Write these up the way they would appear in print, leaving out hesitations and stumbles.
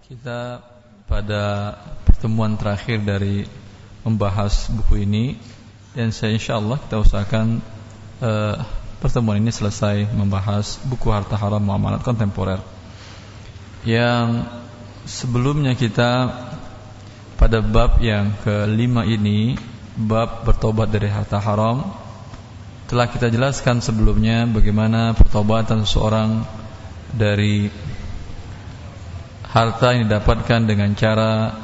Kita pada pertemuan terakhir dari membahas buku ini, dan insyaallah kita usahakan pertemuan ini selesai membahas buku Harta Haram Muamalat Kontemporer. Yang sebelumnya kita pada bab yang kelima ini, bab bertobat dari harta haram, telah kita jelaskan sebelumnya bagaimana pertobatan seseorang dari harta yang didapatkan dengan cara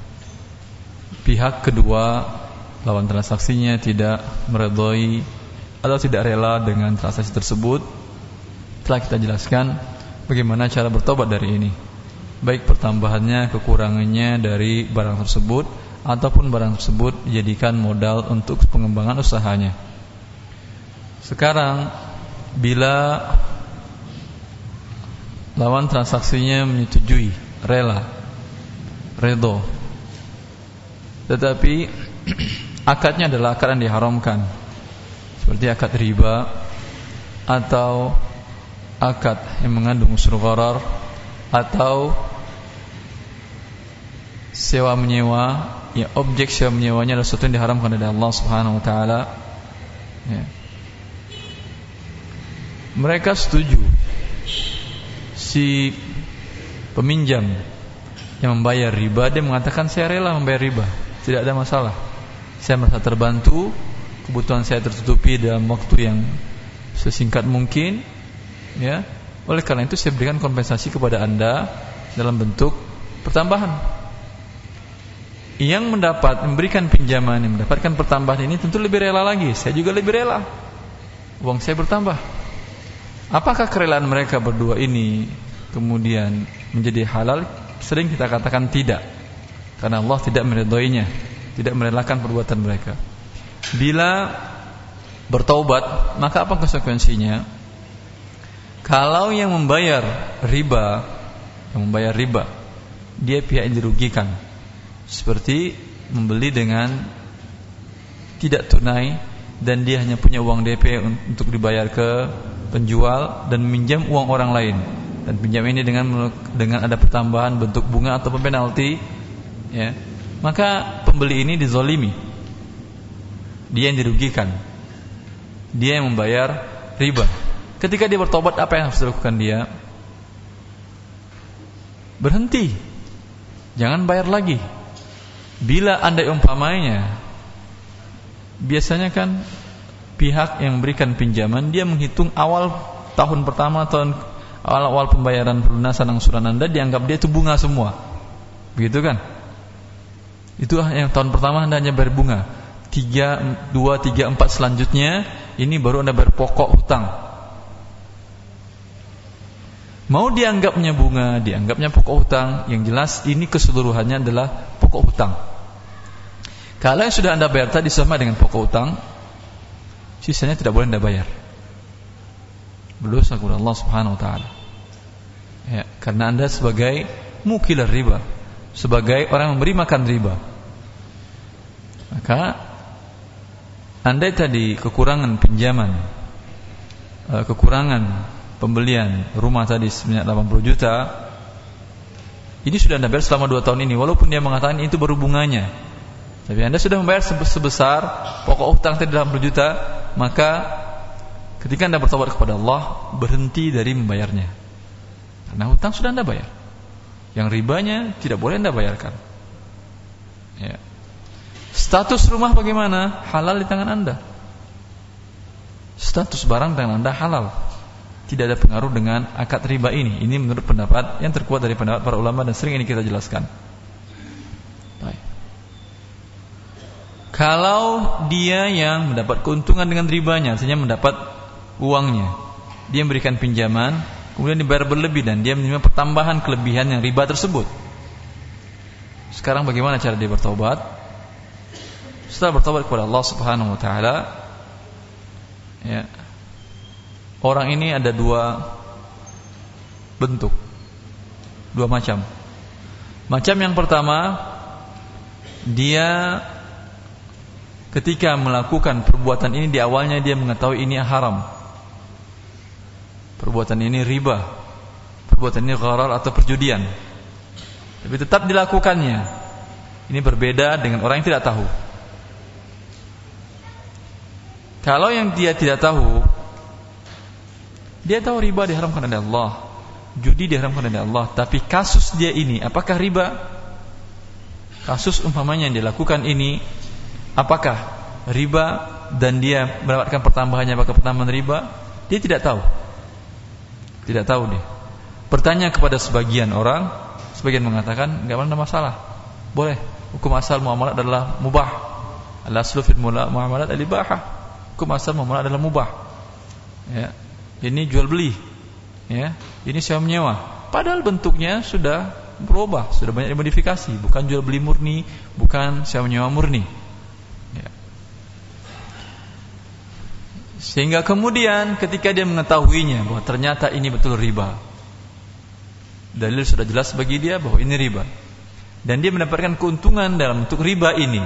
pihak kedua lawan transaksinya tidak meredoi atau tidak rela dengan transaksi tersebut. Telah kita jelaskan bagaimana cara bertobat dari ini, baik pertambahannya, kekurangannya dari barang tersebut, ataupun barang tersebut dijadikan modal untuk pengembangan usahanya. Sekarang bila lawan transaksinya menyetujui, rela, redho, tetapi akadnya adalah akad yang diharamkan, seperti akad riba atau akad yang mengandung unsur gharar, atau sewa menyewa, ya objek sewa menyewanya adalah sesuatu yang diharamkan oleh Allah Subhanahu wa taala. Ya. Mereka setuju, si peminjam yang membayar riba, dia mengatakan saya rela membayar riba, tidak ada masalah, saya merasa terbantu, kebutuhan saya tertutupi dalam waktu yang sesingkat mungkin, ya. Oleh karena itu saya berikan kompensasi kepada Anda dalam bentuk pertambahan. Yang memberikan pinjaman, yang mendapatkan pertambahan ini tentu lebih rela lagi, saya juga lebih rela, uang saya bertambah. Apakah kerelaan mereka berdua ini kemudian menjadi halal? Sering kita katakan tidak, karena Allah tidak meridhoinya, tidak merelakan perbuatan mereka. Bila bertaubat, maka apa konsekuensinya? Kalau yang membayar riba, dia pihak yang dirugikan, seperti membeli dengan tidak tunai dan dia hanya punya uang DP untuk dibayar ke penjual dan meminjam uang orang lain, dan pinjam ini dengan ada pertambahan bentuk bunga atau penalti, ya, maka pembeli ini dizolimi, dia yang dirugikan, dia yang membayar riba. Ketika dia bertobat, apa yang harus dilakukan dia? Berhenti, jangan bayar lagi. Bila andai umpamanya, biasanya kan pihak yang memberikan pinjaman, dia menghitung awal tahun pertama, awal pembayaran pelunasan angsuran Anda, dianggap dia itu bunga semua, begitu kan? Itu yang tahun pertama Anda hanya bayar bunga, 2, 3, 4 selanjutnya ini baru Anda bayar pokok hutang. Mau dianggapnya bunga, dianggapnya pokok hutang, yang jelas ini keseluruhannya adalah pokok hutang. Kalau yang sudah Anda bayar tadi sama dengan pokok hutang, sisanya tidak boleh Anda bayar, berdosa kepada Allah Subhanahu wa taala. Ya, karena Anda sebagai mukil riba, sebagai orang yang memberi makan riba. Maka andai tadi kekurangan pinjaman, kekurangan pembelian rumah tadi sebanyak 80 juta, ini sudah Anda bayar selama 2 tahun ini, walaupun dia mengatakan itu baru bunganya, tapi Anda sudah membayar sebesar pokok hutang tadi 80 juta, maka ketika Anda bertobat kepada Allah, berhenti dari membayarnya, karena hutang sudah Anda bayar. Yang ribanya tidak boleh Anda bayarkan, ya. Status rumah bagaimana? Halal di tangan Anda. Status barang di tangan Anda halal, tidak ada pengaruh dengan akad riba ini. Ini menurut pendapat yang terkuat dari pendapat para ulama, dan sering ini kita jelaskan. Baik. Kalau dia yang mendapat keuntungan dengan ribanya, artinya mendapat uangnya, dia memberikan pinjaman, kemudian dibayar berlebih, dan dia menerima pertambahan kelebihan yang riba tersebut. Sekarang bagaimana cara dia bertobat? Setelah bertobat kepada Allah Subhanahu wa taala, ya, orang ini ada 2 bentuk, 2 macam. Macam yang pertama, dia ketika melakukan perbuatan ini, di awalnya dia mengetahui ini haram, perbuatan ini riba, perbuatan ini gharar atau perjudian. tapi tetap dilakukannya. Ini berbeda dengan orang yang tidak tahu. Kalau yang dia tidak tahu, dia tahu riba diharamkan oleh Allah, judi diharamkan oleh Allah, tapi kasus dia ini apakah riba? Kasus umpamanya yang dilakukan ini apakah riba dan dia mendapatkan pertambahannya apakah pertambahan riba? Dia tidak tahu. Tidak tahu dia. Bertanya kepada sebagian orang, sebagian mengatakan enggak ada masalah. Boleh. Hukum asal muamalat adalah mubah. Al-aslu fil muamalat al-ibahah. Hukum asal muamalat adalah mubah. Ya. Ini jual beli. Ya. Ini sewa menyewa. Padahal bentuknya sudah berubah, sudah banyak dimodifikasi, bukan jual beli murni, bukan sewa menyewa murni. Ya. Sehingga kemudian ketika dia mengetahuinya bahwa ternyata ini betul riba, dalil sudah jelas bagi dia bahwa ini riba, dan dia mendapatkan keuntungan dalam bentuk riba ini.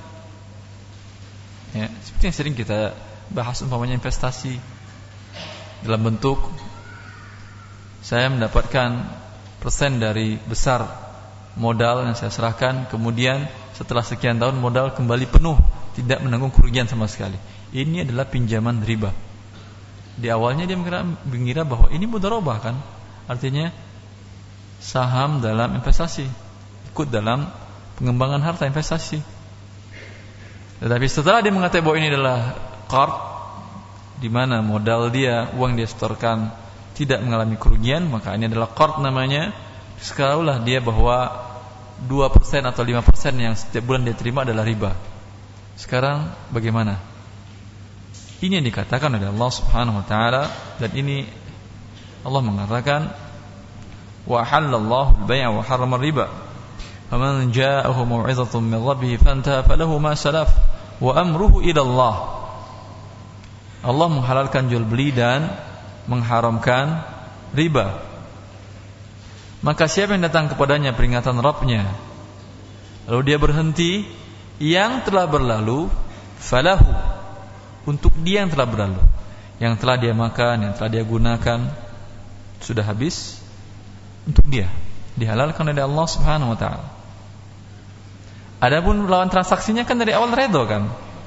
Ya, seperti yang sering kita bahas umpamanya investasi dalam bentuk saya mendapatkan persen dari besar modal yang saya serahkan, kemudian setelah sekian tahun modal kembali penuh, tidak menanggung kerugian sama sekali. Ini adalah pinjaman riba. Di awalnya dia mengira bahwa ini mudharabah kan, artinya saham dalam investasi, ikut dalam pengembangan harta investasi. Tetapi setelah dia mengatakan bahwa ini adalah qard, di mana modal dia, uang dia setorkan tidak mengalami kerugian, maka ini adalah qard namanya. Sekaranglah dia bahwa 2% atau 5% yang setiap bulan dia terima adalah riba. Sekarang bagaimana? Ini yang dikatakan oleh Allah Subhanahu wa taala, dan ini Allah mengatakan wa halallahu al-bay' wa harrama ar-riba. Faman ja'ahu maw'izatun min rabbih fantaha falahu ma salaf wa amruhu ila Allah. Allah menghalalkan jual beli dan mengharamkan riba. Maka siapa yang datang kepadanya peringatan Rabbnya, lalu dia berhenti, yang telah berlalu falahu, untuk dia yang telah berlalu, yang telah dia makan, yang telah dia gunakan, sudah habis, untuk dia dihalalkan oleh Allah Subhanahu wa taala. Adapun lawan transaksinya kan dari awal redho kan.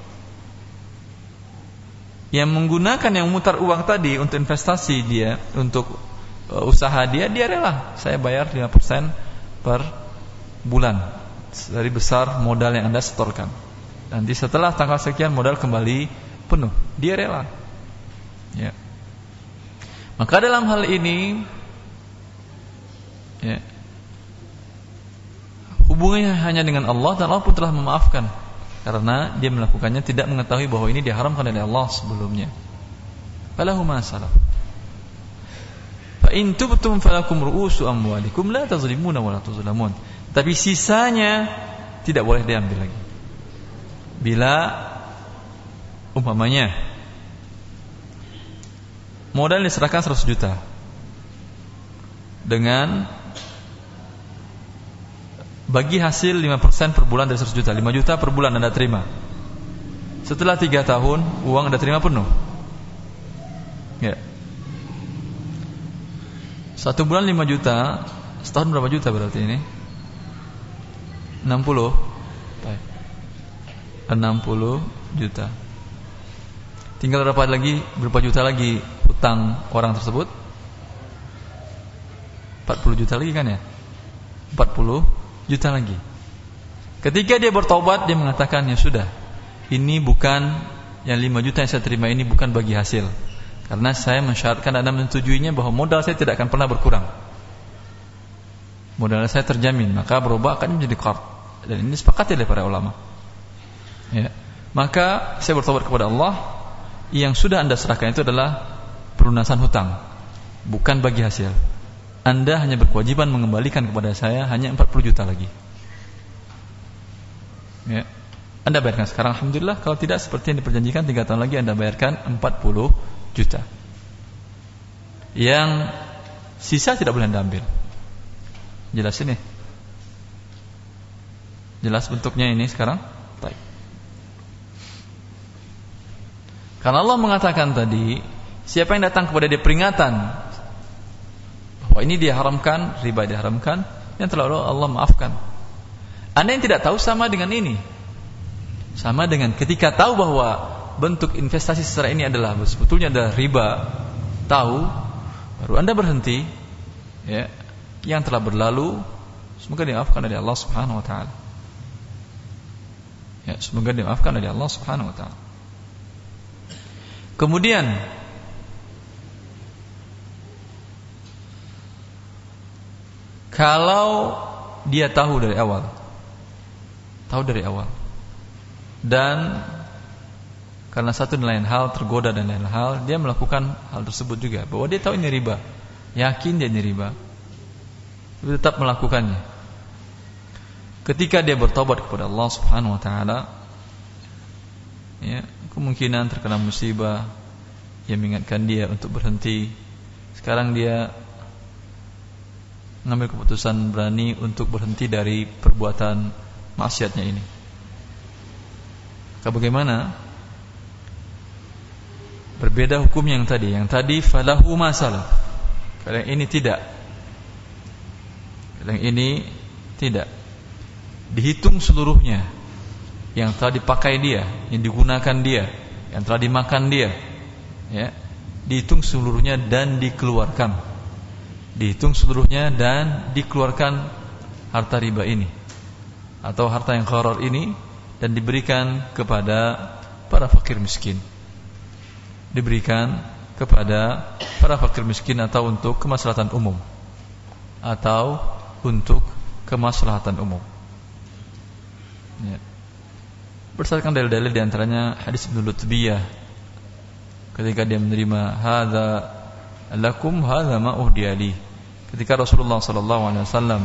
Yang menggunakan, yang mutar uang tadi untuk investasi dia, untuk usaha dia rela, saya bayar 5% per bulan dari besar modal yang Anda setorkan. Nanti setelah tanggal sekian modal kembali penuh, dia rela. Ya. Maka dalam hal ini, ya, hubungannya hanya dengan Allah, dan Allah pun telah memaafkan karena dia melakukannya tidak mengetahui bahwa ini diharamkan oleh Allah sebelumnya. Falahu ma salaf. Fa in tubtum falakum ru'usu amwalikum la tazlimuna wa la tuzlamun. Tapi sisanya tidak boleh diambil lagi. Bila umpamanya modal diserahkan 100 juta dengan bagi hasil 5% per bulan dari 100 juta, 5 juta per bulan Anda terima. Setelah 3 tahun uang Anda terima penuh. Ya. 1 bulan 5 juta, setahun berapa juta berarti ini? 60. Baik. 60 juta. Tinggal berapa juta lagi hutang orang tersebut? 40 juta lagi kan ya? 40 juta lagi. Ketika dia bertobat, dia mengatakan, ya sudah, ini bukan yang 5 juta yang saya terima, ini bukan bagi hasil, karena saya mensyaratkan Anda menyetujuinya bahwa modal saya tidak akan pernah berkurang, modal saya terjamin, maka berubah akan menjadi qard, dan ini disepakati oleh para ulama. Ya. Maka saya bertobat kepada Allah, yang sudah Anda serahkan itu adalah pelunasan hutang, bukan bagi hasil. Anda hanya berkewajiban mengembalikan kepada saya hanya 40 juta lagi. Ya. Anda bayarkan sekarang, alhamdulillah. Kalau tidak, seperti yang diperjanjikan, 3 tahun lagi Anda bayarkan 40 juta. Yang sisa tidak boleh Anda ambil. Jelas ini? Jelas bentuknya ini sekarang? Baik. Karena Allah mengatakan tadi, siapa yang datang kepada dia peringatan bahwa ini diharamkan, riba diharamkan, yang telah Allah maafkan. Anda yang tidak tahu sama dengan ini. Sama dengan ketika tahu bahwa bentuk investasi secara ini adalah sebetulnya adalah riba, tahu, baru Anda berhenti, ya, yang telah berlalu semoga dimaafkan oleh Allah Subhanahu wa taala. Ya, semoga dimaafkan oleh Allah Subhanahu wa taala. Kemudian kalau dia tahu dari awal dan karena satu dan lain hal tergoda dan lain hal, dia melakukan hal tersebut juga, bahwa dia tahu ini riba, yakin dia ini riba, tapi tetap melakukannya. Ketika dia bertobat kepada Allah Subhanahu wa taala, ya, kemungkinan terkena musibah yang mengingatkan dia untuk berhenti. Sekarang dia mengambil keputusan berani untuk berhenti dari perbuatan maksiatnya ini. Bagaimana? Berbeda hukum yang tadi. Yang tadi falahu masalah. Kalau yang ini tidak. Kalau yang ini tidak. Dihitung seluruhnya. Yang telah dipakai dia, yang digunakan dia, yang telah dimakan dia, ya, dihitung seluruhnya dan dikeluarkan. Dihitung seluruhnya dan dikeluarkan harta riba ini atau harta yang gharar ini dan diberikan kepada para fakir miskin. Diberikan kepada para fakir miskin atau untuk kemaslahatan umum. Atau untuk kemaslahatan umum. Ya. Berdasarkan dalil-dalil diantaranya hadis Ibnu Lutbiyah ketika dia menerima hadza lakum hadza ma uhdiyali, ketika Rasulullah sallallahu alaihi wasallam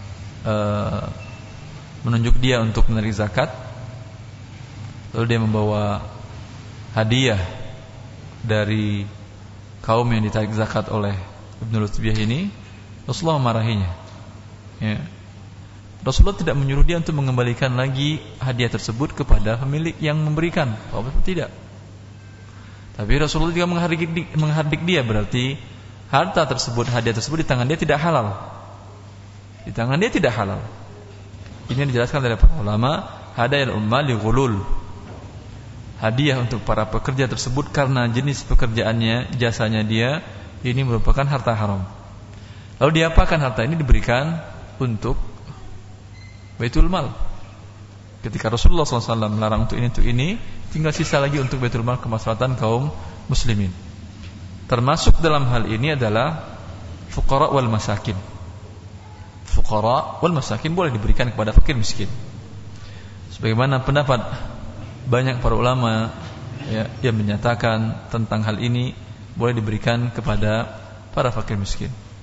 menunjuk dia untuk menerima zakat, lalu dia membawa hadiah dari kaum yang ditarik zakat oleh Ibnu Lutbiyah ini, Rasulullah memarahinya. Ya. Rasulullah tidak menyuruh dia untuk mengembalikan lagi hadiah tersebut kepada pemilik yang memberikan. Oh, tidak. Tapi Rasulullah juga menghardik dia, berarti harta tersebut, hadiah tersebut di tangan dia tidak halal. Di tangan dia tidak halal. Ini yang dijelaskan oleh para ulama, hadayal ummal li ghulul. Hadiah untuk para pekerja tersebut karena jenis pekerjaannya, jasanya dia, ini merupakan harta haram. Lalu diapakan harta ini? Diberikan untuk Baitul Mal. Ketika Rasulullah SAW melarang untuk ini, tinggal sisa lagi untuk Baitul Mal kemaslahatan kaum muslimin. Termasuk dalam hal ini adalah fuqara wal masakin. Fuqara wal masakin boleh diberikan kepada fakir miskin. Sebagaimana pendapat banyak para ulama, ya, yang menyatakan tentang hal ini boleh diberikan kepada para fakir miskin.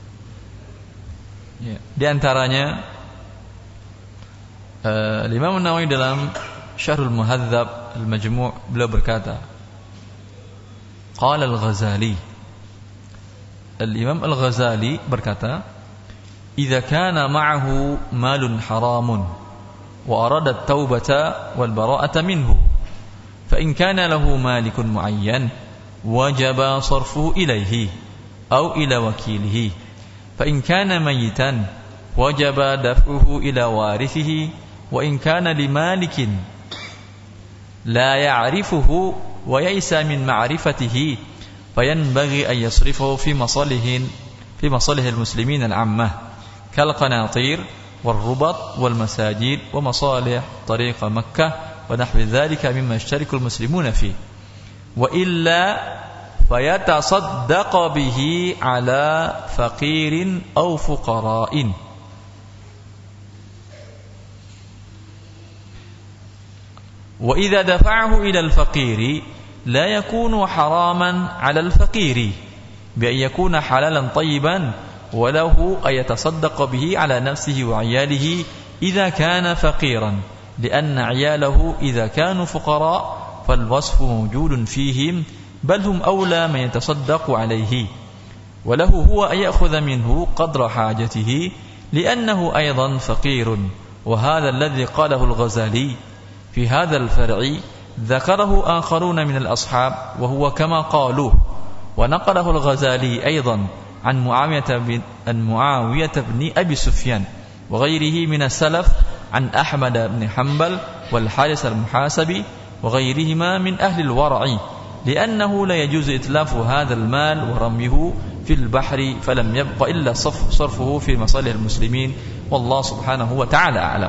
Ya, di antaranya Imam An-Nawawi dalam Syarhul Muhadzab Al-Majmu' beliau berkata, qala Al-Ghazali, Al-Imam Al-Ghazali berkata, idza kana ma'ahu malun haramun wa arada at-taubata wal bara'ata minhu fa in kana lahu malikun muayyan wajaba sarfuhu ilayhi aw ila wakilihi fa in kana mayitan wajaba daf'uhu ila warithihi wa in kana limalikin la ya'rifuhu wa ya'isa min ma'rifatihi fayanbaghi an yasrifahu fi masalihil muslimin al-'ammah kal qanatir wal rubat wal masajid wa masalih tariq Makkah wa nahwi dhalika mimma yashtariku al-muslimuna fi wa illa fayatasaddaq bihi ala faqirin aw fuqara'in. وإذا دفعه إلى الفقير لا يكون حراما على الفقير بأن يكون حلالا طيبا وله أن يتصدق به على نفسه وعياله إذا كان فقيرا لأن عياله إذا كانوا فقراء فالوصف موجود فيهم بل هم أولى من يتصدق عليه وله هو أن يأخذ منه قدر حاجته لأنه أيضا فقير وهذا الذي قاله الغزالي في هذا الفرع ذكره آخرون من الأصحاب وهو كما قالوه ونقله الغزالي أيضا عن معاوية بن أبي سفيان wa ghairihi min as-salaf an Ahmad bin Hanbal wal Haris al-Muhasabi wa ghairihima min ahli al-wara'i li'annahu la yajuzu itlafu hadha al-mal wa ramyuhu fil bahri falam yabqa illa sarfuhu fi masalih al-muslimin wallahu subhanahu wa ta'ala a'lam.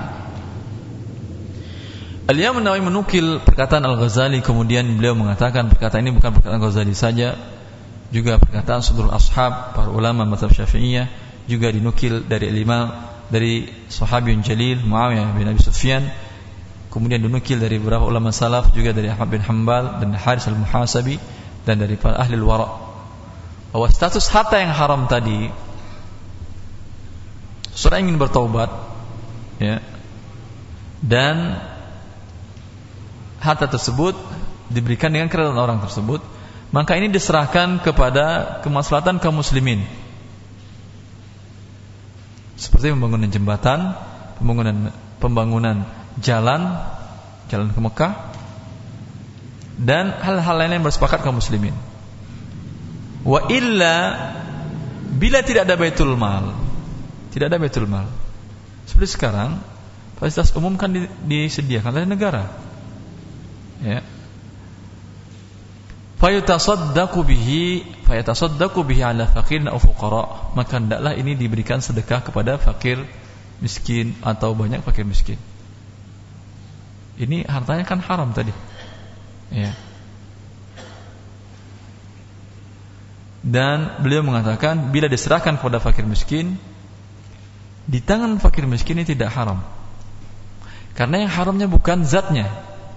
Al-Imam An-Nawawi menukil perkataan Al-Ghazali, kemudian beliau mengatakan perkataan ini bukan perkataan Ghazali saja, juga perkataan seluruh ashab, para ulama mazhab Syafi'iyah, juga dinukil dari Imam, dari sahabiyun jalil Muawiyah bin Abi Sufyan, kemudian dinukil dari beberapa ulama salaf, juga dari Ahmad bin Hanbal dan Haris al-Muhasabi dan dari para ahli al-wara', bahwa status harta yang haram tadi, seorang ingin bertaubat, ya, dan harta tersebut diberikan dengan keridhaan orang tersebut, maka ini diserahkan kepada kemaslahatan kaum muslimin, seperti pembangunan jembatan, pembangunan jalan ke Mekah, dan hal-hal lain yang bersepakat kaum muslimin. Wa illa, bila tidak ada baitul mal, seperti sekarang fasilitas umum kan disediakan oleh negara, ya, fayatasaddaqu bihi ala faqirin aw fuqara, maka hendaklah ini diberikan sedekah kepada fakir miskin atau banyak fakir miskin. Ini hartanya kan haram tadi, ya. Dan beliau mengatakan bila diserahkan kepada fakir miskin, di tangan fakir miskin ini tidak haram, karena yang haramnya bukan zatnya,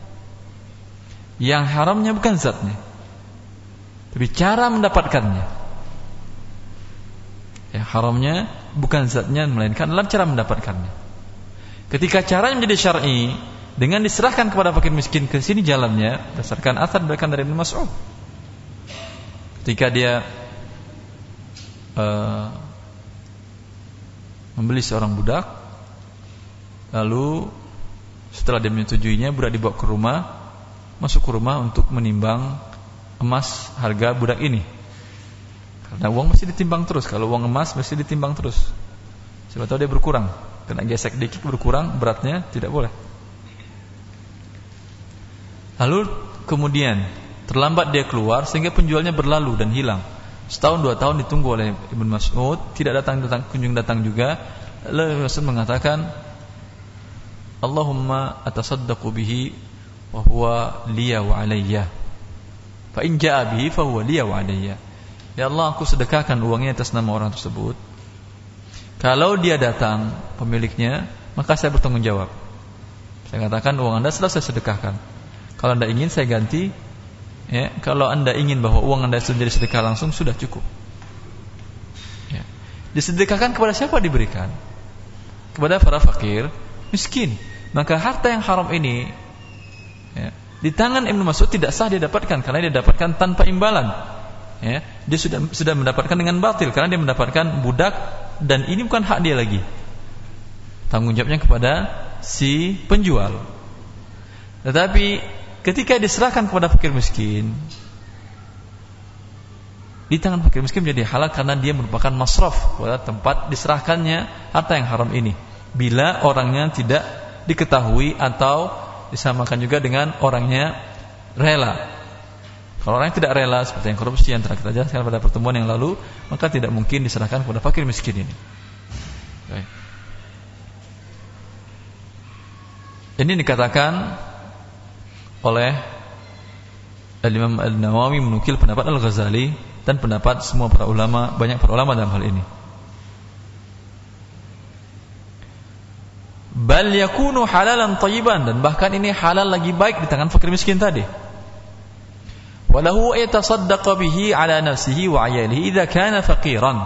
tapi cara mendapatkannya. Yang haramnya bukan zatnya, melainkan dalam cara mendapatkannya. Ketika caranya menjadi syar'i dengan diserahkan kepada fakir miskin, ke sini jalannya berdasarkan athar diriwayatkan dari Ibnu Mas'ud. Ketika dia membeli seorang budak, lalu setelah dia menyetujuinya, budak dibawa ke rumah, masuk ke rumah untuk menimbang emas harga budak ini. Karena uang mesti ditimbang terus. Kalau uang emas mesti ditimbang terus. Siapa tahu dia berkurang, kena gesek dikit berkurang beratnya, tidak boleh. Lalu kemudian terlambat dia keluar sehingga penjualnya berlalu dan hilang. Setahun 2 tahun ditunggu oleh Ibnu Mas'ud, tidak kunjung datang juga. Lalu Rasul mengatakan, Allahumma atasaddaqu bihi wa huwa liya wa alayya, fa in jaa bihi fa huwa liya wa alayya. Ya Allah, aku sedekahkan uangnya atas nama orang tersebut. Kalau dia datang pemiliknya, maka saya bertanggung jawab. Saya katakan uang Anda sudah saya sedekahkan. Kalau Anda ingin saya ganti, ya. Kalau Anda ingin bahwa uang Anda sudah jadi sedekah langsung, sudah cukup, ya. Disedekahkan kepada siapa diberikan? Kepada para fakir miskin. Maka harta yang haram ini, ya, di tangan Ibnu Mas'ud tidak sah dia dapatkan, karena dia dapatkan tanpa imbalan, ya. Dia sudah mendapatkan dengan batil, karena dia mendapatkan budak, dan ini bukan hak dia lagi. Tanggung jawabnya kepada si penjual. Tetapi ketika diserahkan kepada fakir miskin, di tangan fakir miskin menjadi halal, karena dia merupakan masraf, pada tempat diserahkannya harta yang haram ini, bila orangnya tidak diketahui atau disamakan juga dengan orangnya rela. Kalau orangnya tidak rela, seperti yang korupsi yang telah kita jelaskan pada pertemuan yang lalu, maka tidak mungkin diserahkan kepada fakir miskin ini. Baik. Ini dikatakan oleh Al-Imam An-Nawawi menukil pendapat Al-Ghazali dan pendapat semua para ulama, banyak para ulama dalam hal ini. Bal yakunu halalan thayyiban, dan bahkan ini halal lagi baik di tangan fakir miskin tadi. Walahu yatasaddaqa bihi ala nafsihi wa 'ayalihi idza kana faqiran.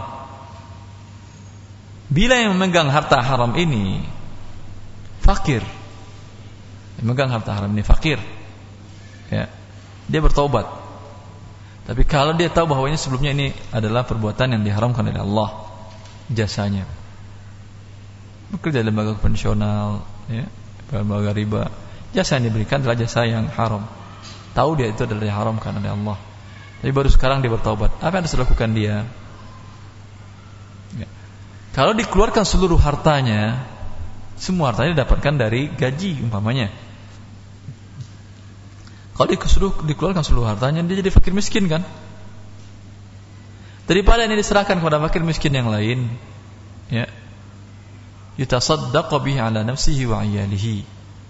Bila yang memegang harta haram ini fakir, yang memegang harta haram ini fakir, ya, dia bertaubat. Tapi kalau dia tahu bahwa ini sebelumnya ini adalah perbuatan yang diharamkan oleh Allah, jasanya bekerja di lembaga konvensional, ya, lembaga riba, jasa yang diberikan adalah jasa yang haram. Tahu dia itu adalah diharamkan oleh Allah, tapi baru sekarang dia bertaubat. Apa yang harus dilakukan dia? Ya. Kalau dikeluarkan seluruh hartanya, semua hartanya didapatkan dari gaji umpamanya. Kalau dikeluarkan seluruh hartanya, dia jadi fakir miskin kan? Daripada ini diserahkan kepada fakir miskin yang lain, ya, yutasaddaqu bihi ala nafsihi wa 'iyalihi.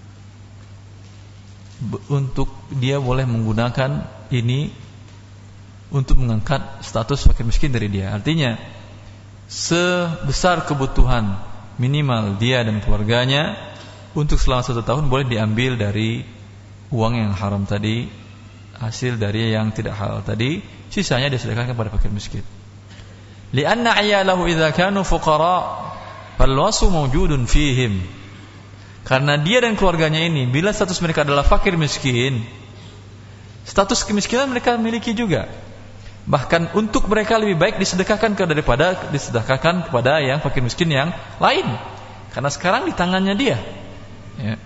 Untuk dia boleh menggunakan ini untuk mengangkat status fakir miskin dari dia. Artinya sebesar kebutuhan minimal dia dan keluarganya untuk selama 1 tahun boleh diambil dari uang yang haram tadi, hasil dari yang tidak halal tadi, sisanya disedekahkan kepada fakir miskin. Lianna 'iyalahu idza kanu fuqara fal wasu mawjudun fihim. Karena dia dan keluarganya ini bila status mereka adalah fakir miskin, status kemiskinan mereka miliki juga. Bahkan untuk mereka lebih baik disedekahkan daripada disedekahkan kepada yang fakir miskin yang lain. Karena sekarang di tangannya dia. Ya.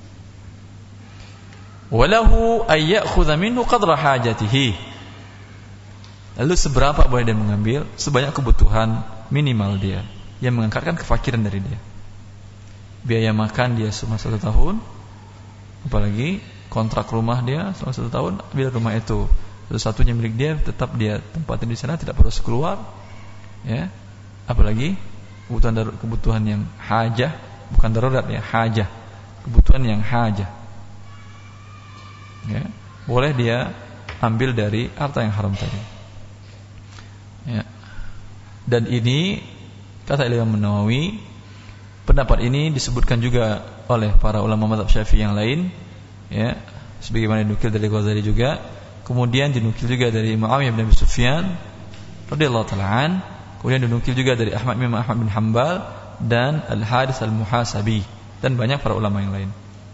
Walahu ay ya'khudha minhu qadra hajatihi. Lalu seberapa boleh dia mengambil? Sebanyak kebutuhan minimal dia, yang mengangkatkan kefakiran dari dia. Biaya makan dia selama 1 tahun, apalagi kontrak rumah dia selama 1 tahun. Bila rumah itu satu-satunya milik dia, tetap dia tempatin di sana, tidak perlu keluar, ya. Apalagi kebutuhan yang hajah, bukan darurat ya, hajah, kebutuhan yang hajah, ya, boleh dia ambil dari harta yang haram tadi, ya. Dan ini kata Imam Nawawi, pendapat ini disebutkan juga oleh para ulama mazhab Syafi'i yang lain, ya, sebagaimana dinukil dari Ghazali juga. Kemudian dinukil juga dari Muawiyah bin Abi Sufyan radhiyallahu ta'ala an. Kemudian dinukil juga dari Imam Ahmad bin Hanbal dan Al-Harits Al-Muhasabi dan banyak para ulama yang lain.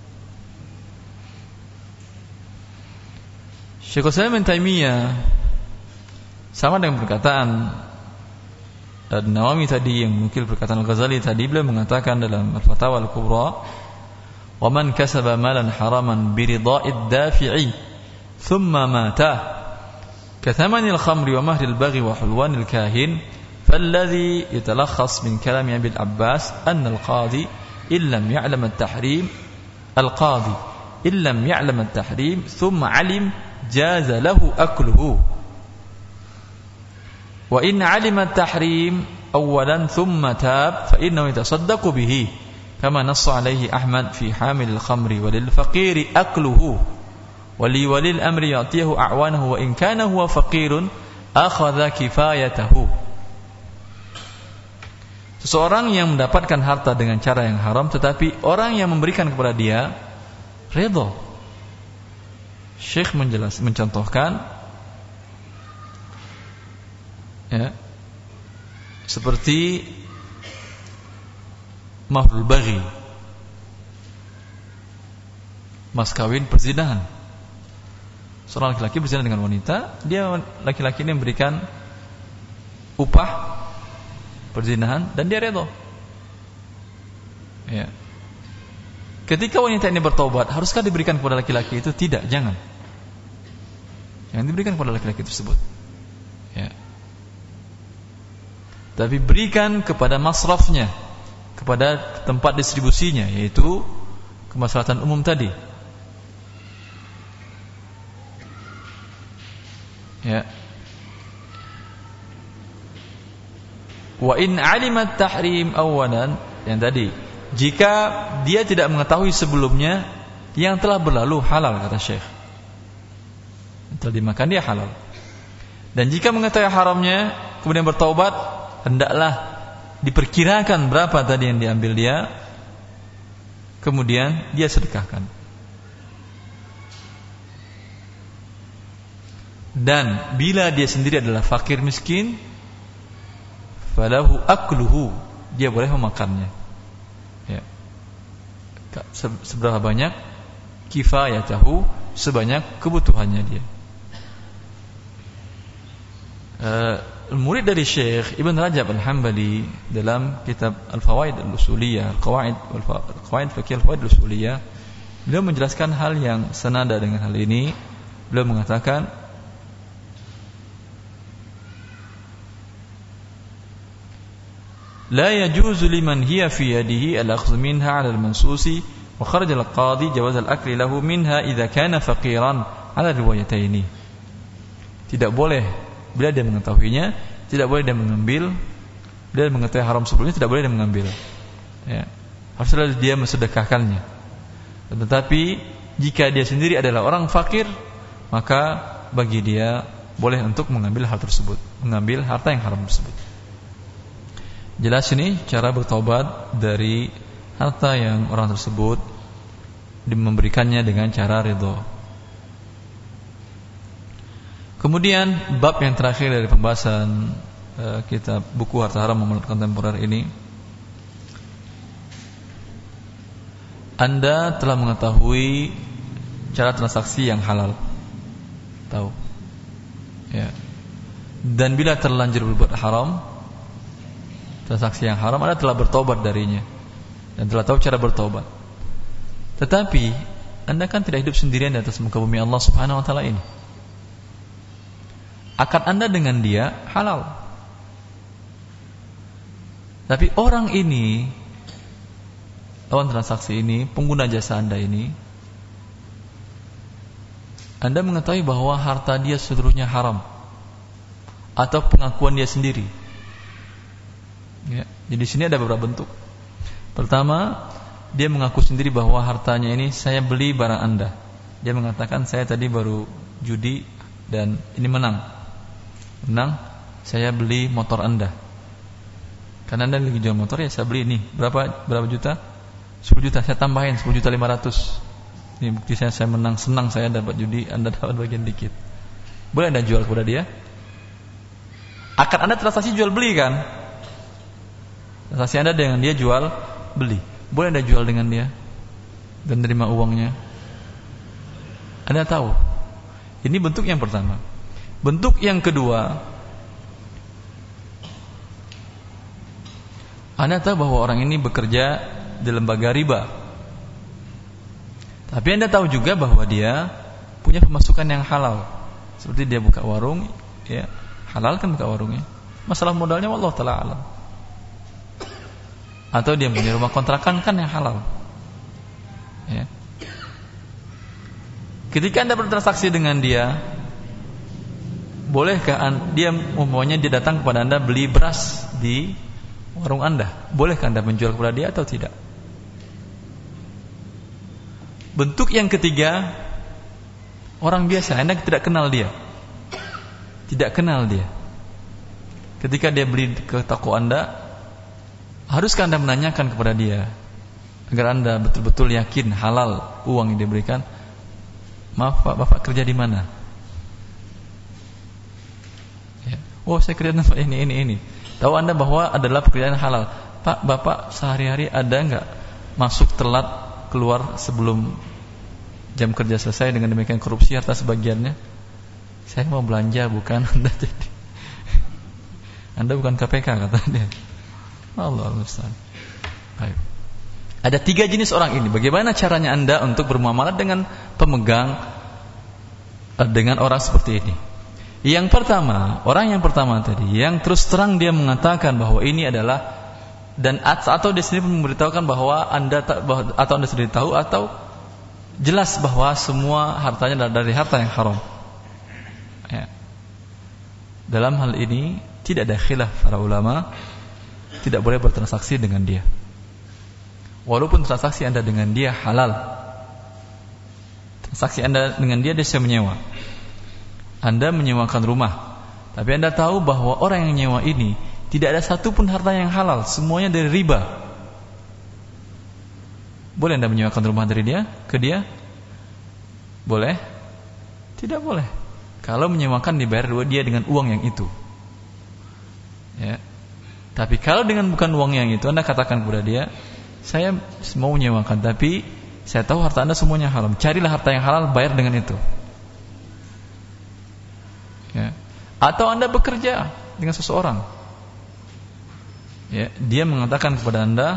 Syekhul Islam Ibnu Taimiyah sama dengan perkataan Nawawi tadi yang menukil perkataan Al-Ghazali tadi, beliau mengatakan dalam Al-Fatawa Al-Kubra, "Wa man kasaba malan haraman bi ridha'id dafi'i ثم مات كثمن الخمر ومهر البغي وحلوان الكاهن فالذي يتلخص من كلام أبي العباس أن القاضي إن لم يعلم التحريم ثم علم جاز له أكله وإن علم التحريم أولا ثم تاب فإنه يتصدق به كما نص عليه أحمد في حامل الخمر وللفقير أكله ولي الأمر يعطيه أعوانه وإن كان هو فقير أخذ كفايته." Seseorang yang mendapatkan harta dengan cara yang haram, tetapi orang yang memberikan kepada dia redha. Syekh mencontohkan, ya, seperti mahrul baghi, mas kawin perzinahan. Seorang laki-laki berzina dengan wanita, dia laki-laki ini memberikan upah perzinahan dan dia redha. Ya. Ketika wanita ini bertobat, haruskah diberikan kepada laki-laki itu? Tidak, jangan. Jangan diberikan kepada laki-laki tersebut. Ya. Tapi berikan kepada masrafnya, kepada tempat distribusinya, yaitu kemaslahatan umum tadi. Ya. Wa in 'alimat tahrim awalan, yang tadi, jika dia tidak mengetahui sebelumnya yang telah berlalu halal, kata Syekh, telah dimakan dia halal. Dan jika mengetahui haramnya kemudian bertaubat, hendaklah diperkirakan berapa tadi yang diambil dia, kemudian dia sedekahkan. Dan bila dia sendiri adalah fakir miskin, falahu akluhu, dia boleh memakannya. Ya. Seberapa banyak? Kifayatahu, sebanyak kebutuhannya dia. Murid dari Syekh Ibn Rajab Al-Hambali dalam kitab Al-Fawaid Al-Usuliyah, Al-Qawaid Fiqh Al-Fawaid Al-Usuliyah, beliau menjelaskan hal yang senada dengan hal ini. Beliau mengatakan, la yajuzu liman hiya fi yadihi al-akhdhu minha 'ala al-mansusi wa kharaja al-qadi jawaz al-akli lahu minha idza kana faqiran 'ala riwayataini. Tidak boleh bila dia mengetahuinya, tidak boleh dia mengambil. Dia mengetahui haram sebelumnya, tidak boleh dia mengambil. Ya. Haruslah dia mensedekahkannya. Tetapi jika dia sendiri adalah orang fakir, maka bagi dia boleh untuk mengambil hal tersebut, mengambil harta yang haram tersebut. Jelas ini cara bertobat dari harta yang orang tersebut memberikannya dengan cara ridha. Kemudian bab yang terakhir dari pembahasan kitab buku Harta Haram Muamalat Kontemporer ini, Anda telah mengetahui cara transaksi yang halal, tahu, ya. Dan bila terlanjur berbuat haram, transaksi yang haram, Anda telah bertobat darinya dan telah tahu cara bertobat. Tetapi Anda kan tidak hidup sendirian di atas muka bumi Allah Subhanahu wa taala ini. Akad Anda dengan dia halal. Tapi orang ini, lawan transaksi ini, pengguna jasa Anda ini, Anda mengetahui bahwa harta dia seluruhnya haram, atau pengakuan dia sendiri. Ya, jadi di sini ada beberapa bentuk. Pertama, dia mengaku sendiri bahwa hartanya ini saya beli barang Anda. Dia mengatakan saya tadi baru judi dan ini menang, saya beli motor Anda. Karena Anda lagi jual motor, ya saya beli ini. Berapa juta? 10 juta, saya tambahin 10.500.000. Ini bukti saya menang, senang saya dapat judi, Anda dapat bagian dikit. Boleh Anda jual kepada dia? Akad Anda transaksi jual beli kan? Transaksi Anda dengan dia jual beli. Boleh Anda jual dengan dia dan terima uangnya? Anda tahu. Ini bentuk yang pertama. Bentuk yang kedua, Anda tahu bahwa orang ini bekerja di lembaga riba. Tapi Anda tahu juga bahwa dia punya pemasukan yang halal. Seperti dia buka warung, ya, halal kan buka warungnya. Masalah modalnya wallahu taala alam. Atau dia punya rumah kontrakan kan yang halal. Ya. Ketika Anda bertransaksi dengan dia, bolehkah dia umpamanya dia datang kepada Anda beli beras di warung Anda, bolehkah Anda menjual kepada dia atau tidak? Bentuk yang ketiga, orang biasa, Anda tidak kenal dia. Tidak kenal dia. Ketika dia beli ke toko Anda, haruskah Anda menanyakan kepada dia agar Anda betul-betul yakin halal uang yang diberikan? Maaf Pak, Bapak kerja di mana? Ya. Oh, saya kerja di tempat ini. Tahu Anda bahwa adalah pekerjaan halal. Pak, Bapak sehari-hari ada enggak masuk telat keluar sebelum jam kerja selesai, dengan demikian korupsi harta sebagiannya? Saya mau belanja, bukan Anda jadi. Anda bukan KPK, kata dia. Allah musta'an. Baik. Ada 3 jenis orang ini. Bagaimana caranya Anda untuk bermuamalah dengan pemegang, dengan orang seperti ini? Yang pertama, orang yang pertama tadi, yang terus terang dia mengatakan bahwa ini adalah, dan atau dia sendiri memberitahukan bahwa Anda atau Anda sendiri tahu, atau jelas bahwa semua hartanya dari harta yang haram. Ya. Dalam hal ini tidak ada khilaf para ulama, tidak boleh bertransaksi dengan dia. Walaupun transaksi Anda dengan dia halal. Transaksi Anda dengan dia sewa menyewa. Anda menyewakan rumah, tapi Anda tahu bahwa orang yang nyewa ini tidak ada satupun harta yang halal, semuanya dari riba. Boleh Anda menyewakan rumah dari dia ke dia? Boleh? Tidak boleh. Kalau menyewakan dibayar dia dengan uang yang itu. Ya. Tapi kalau dengan bukan uang yang itu, Anda katakan kepada dia, saya mau menyewakan, tapi saya tahu harta Anda semuanya haram. Carilah harta yang halal, bayar dengan itu. Ya. Atau Anda bekerja dengan seseorang, ya, dia mengatakan kepada Anda,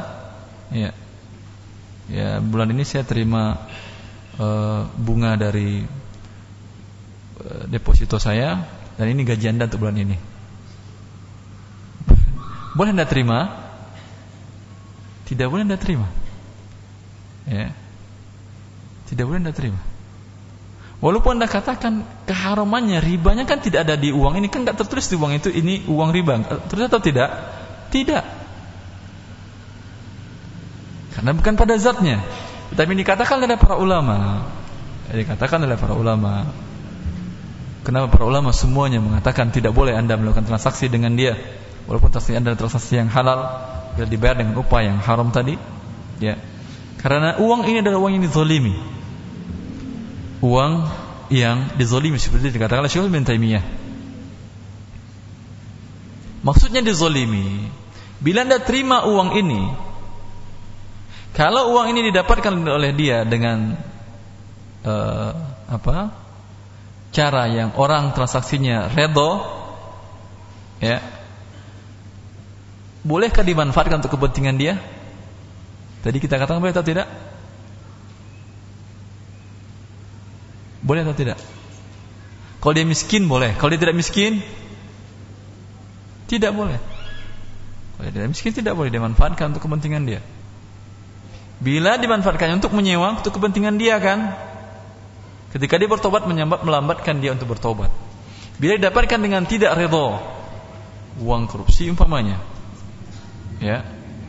ya bulan ini saya terima bunga dari deposito saya, dan ini gaji Anda untuk bulan ini. Boleh Anda terima? Tidak boleh Anda terima. Ya. Tidak boleh Anda terima. Walaupun Anda katakan keharamannya, ribanya kan tidak ada di uang ini, kan enggak tertulis di uang itu ini uang riba. Tertulis atau tidak? Tidak. Karena bukan pada zatnya. Tetapi dikatakan oleh para ulama. Dikatakan oleh para ulama. Kenapa para ulama semuanya mengatakan tidak boleh Anda melakukan transaksi dengan dia, walaupun transaksi Anda adalah transaksi yang halal, bila dibayar dengan upah yang haram tadi, ya. Karena uang ini adalah uang yang dizalimi. Uang yang dizalimi seperti dikatakan oleh Syekh bin Taimiyah. Maksudnya dizalimi, bila Anda terima uang ini, kalau uang ini didapatkan oleh dia dengan cara yang orang transaksinya redha, ya, bolehkah dimanfaatkan untuk kepentingan dia? Tadi kita katakan boleh atau tidak? Boleh atau tidak? Kalau dia miskin boleh, kalau dia tidak miskin tidak boleh. Kalau dia tidak miskin tidak boleh dimanfaatkan untuk kepentingan dia. Bila dimanfaatkannya untuk menyewa, untuk kepentingan dia kan, ketika dia bertobat melambatkan dia untuk bertobat. Bila didapatkan dengan tidak redha, uang korupsi umpamanya, ya,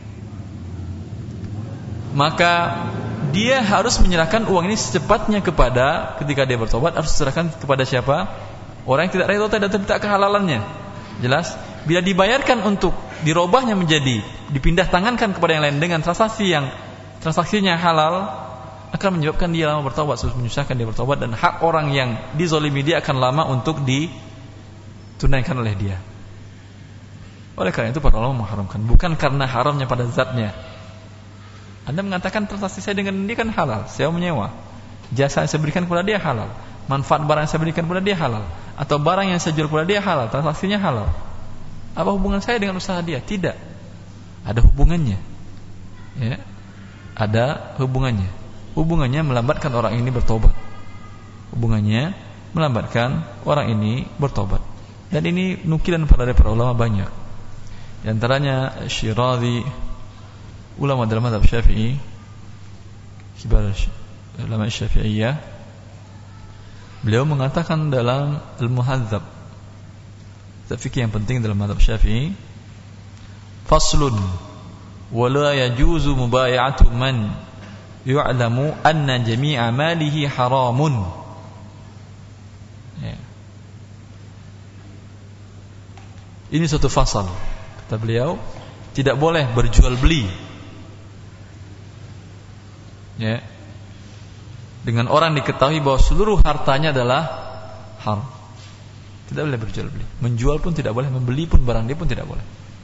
maka dia harus menyerahkan uang ini secepatnya kepada, ketika dia bertobat harus diserahkan kepada siapa? Orang yang tidak redha terhadap kehalalannya. Jelas? Bila dibayarkan untuk dirubahnya menjadi dipindah tangankan kepada yang lain dengan transaksinya halal, akan menyebabkan dia lama bertobat, menyusahkan dia bertobat, dan hak orang yang dizalimi dia akan lama untuk ditunaikan oleh dia. Oleh karena itu para ulama mengharamkan, bukan karena haramnya pada zatnya. Anda mengatakan transaksi saya dengan dia kan halal, saya menyewa, jasa yang saya berikan kepada dia halal, manfaat barang yang saya berikan kepada dia halal, atau barang yang saya jual kepada dia halal, transaksinya halal. Apa hubungan saya dengan usaha dia? Tidak. Ada hubungannya. Ya. Ada hubungannya. Hubungannya melambatkan orang ini bertobat. Hubungannya melambatkan orang ini bertobat. Dan ini nukilan dari para ulama banyak. Di antaranya Syirazi, ulama dalam mazhab Syafi'i, kibar ulama Syafi'iyah, beliau mengatakan dalam Al-Muhadzab, fikih yang penting dalam mazhab Syafi'i, faslun wala yajuzu mubay'atu man yu'lamu anna jami'a malihi haramun. Ya. Ini satu fasal, kata beliau, tidak boleh berjual beli, ya, dengan orang diketahui bahwa seluruh hartanya adalah haram. Tidak boleh berjual beli, menjual pun tidak boleh, membeli pun barang dia pun tidak boleh.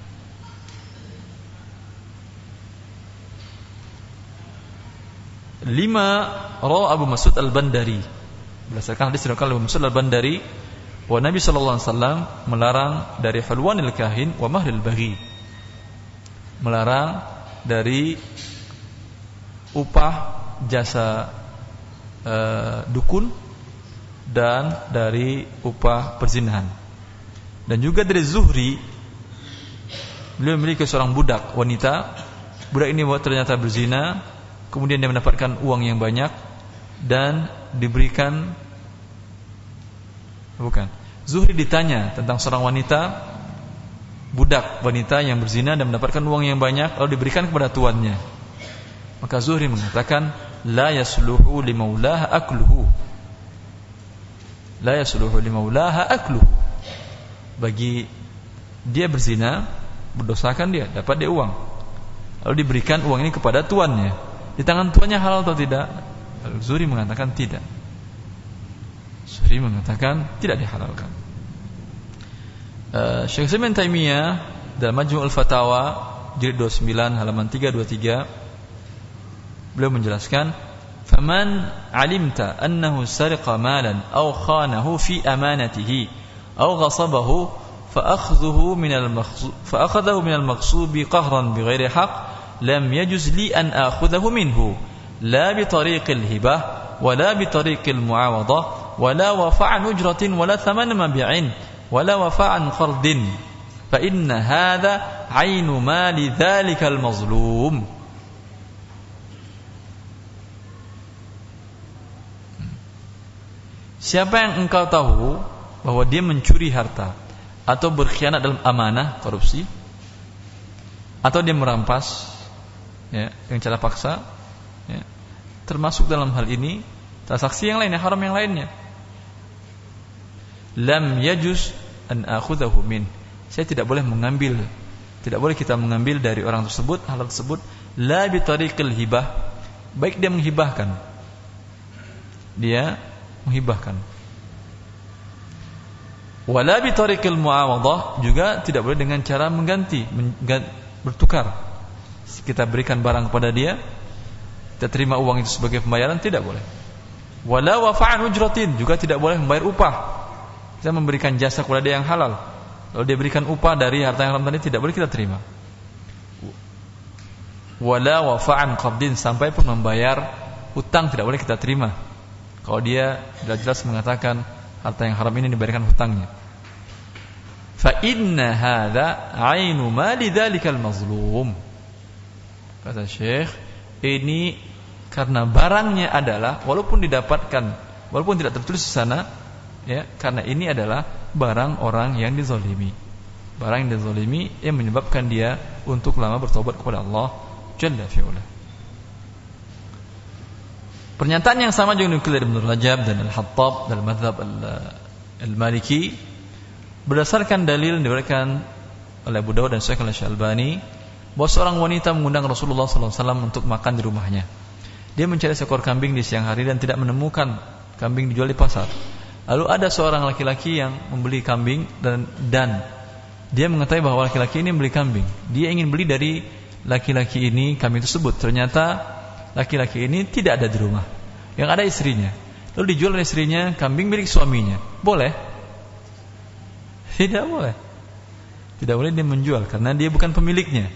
Lima, rawi Abu Mas'ud Al-Bandari, berdasarkan hadis riwayat Abu Mas'ud Al-Bandari, bahwa Nabi sallallahu alaihi wasallam melarang dari hulwanil kahin wa mahril baghi, melarang dari upah jasa dukun dan dari upah perzinahan. Dan juga dari Zuhri, beliau memiliki seorang budak wanita. Budak ini ternyata berzina, kemudian dia mendapatkan uang yang banyak dan diberikan, Zuhri ditanya tentang seorang wanita, budak wanita yang berzina dan mendapatkan uang yang banyak lalu diberikan kepada tuannya. Maka Zuhri mengatakan, la yasluhu limaulaha akluhu. La yasluhu limaulaha akluhu. Bagi dia berzina, berdosakan dia, dapat dia uang, lalu diberikan uang ini kepada tuannya. Di tangan tuannya halal atau tidak? Zuhri mengatakan tidak. Zuhri mengatakan tidak dihalalkan. Syekh Ibnu Taimiyah dalam Majmu' al-Fatawa jilid 29 halaman 323, beliau menjelaskan, faman alimta annahu sariqa malan aw khanahu fi amanatihi aw ghasabahu fa'akhadhuhu min al-maghsubi qahran bighairi haqq lam yajuz li an akhudhahu minhu la bi tariqil hibah wala bi tariqil muawadah wala wafa'an ujratin wala thaman mabi'in wala wafa'an qardin fa inna hadha 'ainu mali dhalikal mazlum. Siapa yang engkau tahu bahwa dia mencuri harta atau berkhianat dalam amanah, korupsi, atau dia merampas, ya, dengan cara paksa, ya, termasuk dalam hal ini transaksi yang lainnya, haram yang lainnya, lam yajuz an akhudhahu min, saya tidak boleh mengambil, tidak boleh kita mengambil dari orang tersebut hal tersebut, la bi tariqil hibah, baik dia menghibahkan, wala bi tariqil muawadhah, juga tidak boleh dengan cara mengganti, bertukar. Kita berikan barang kepada dia, kita terima uang itu sebagai pembayaran, tidak boleh. Wala wafa'an ujratin, juga tidak boleh membayar upah. Kita memberikan jasa kepada dia yang halal, lalu dia berikan upah dari harta yang haram tadi, tidak boleh kita terima. Wala wafa'an qabdin, sampai pun membayar hutang tidak boleh kita terima. Kalau dia jelas-jelas mengatakan harta yang haram ini dibayarkan hutangnya. Fa inna hadza 'ainu mali dzalikal mazlum. Kata Syekh, ini karena barangnya adalah, walaupun didapatkan, walaupun tidak tertulis di sana, ya, karena ini adalah barang orang yang dizalimi. Barang yang dizalimi yang menyebabkan dia untuk lama bertobat kepada Allah Jalla fi'ala. Pernyataan yang sama juga dinukil dari Ibnu Rajab dan Al-Hattab dalam mazhab Al-Maliki berdasarkan dalil yang diberikan oleh Abu Dawud dan Syekh Al-Syalbani bahwa seorang wanita mengundang Rasulullah SAW untuk makan di rumahnya. Dia mencari seekor kambing di siang hari dan tidak menemukan kambing dijual di pasar. Lalu ada seorang laki-laki yang membeli kambing dan dia mengetahui bahwa laki-laki ini membeli kambing. Dia ingin beli dari laki-laki ini kambing tersebut. Ternyata laki-laki ini tidak ada di rumah, yang ada istrinya. Lalu dijual oleh istrinya kambing milik suaminya. Boleh? Tidak boleh. Tidak boleh dia menjual karena dia bukan pemiliknya.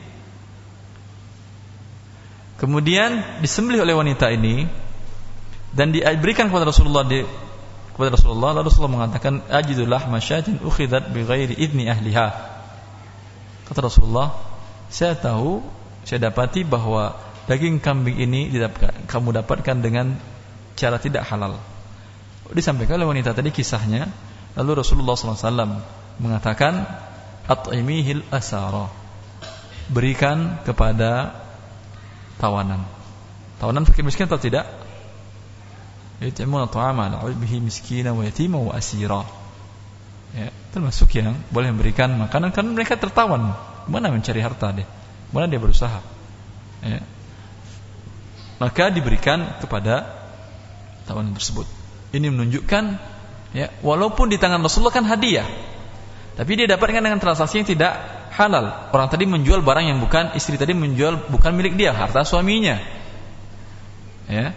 Kemudian disembelih oleh wanita ini dan diberikan kepada Rasulullah. Lalu Rasulullah mengatakan, ajidu lahma syatin ukhidat bighairi idni ahliha. Kata Rasulullah, saya dapati bahwa daging kambing ini kamu dapatkan dengan cara tidak halal. Disampaikan oleh wanita tadi kisahnya. Lalu Rasulullah SAW mengatakan, at'imihil asara, berikan kepada tawanan. Tawanan fakir miskin atau tidak? Yut'imuna ta'ama ala 'ubbihi miskina wa yatima wa asira. Ya, termasuk yang boleh memberikan makanan karena mereka tertawan. Mana mencari harta dia? Mana dia berusaha? Ya. Maka diberikan kepada tawanan tersebut. Ini menunjukkan, ya, walaupun di tangan Rasulullah kan hadiah, tapi dia dapatkan dengan transaksi yang tidak halal. Orang tadi menjual barang yang bukan, istri tadi menjual bukan milik dia, harta suaminya. Ya.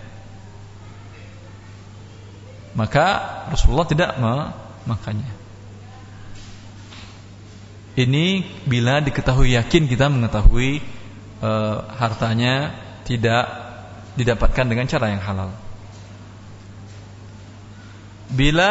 Maka Rasulullah tidak memakannya. Ini bila diketahui, yakin kita mengetahui hartanya tidak didapatkan dengan cara yang halal. Bila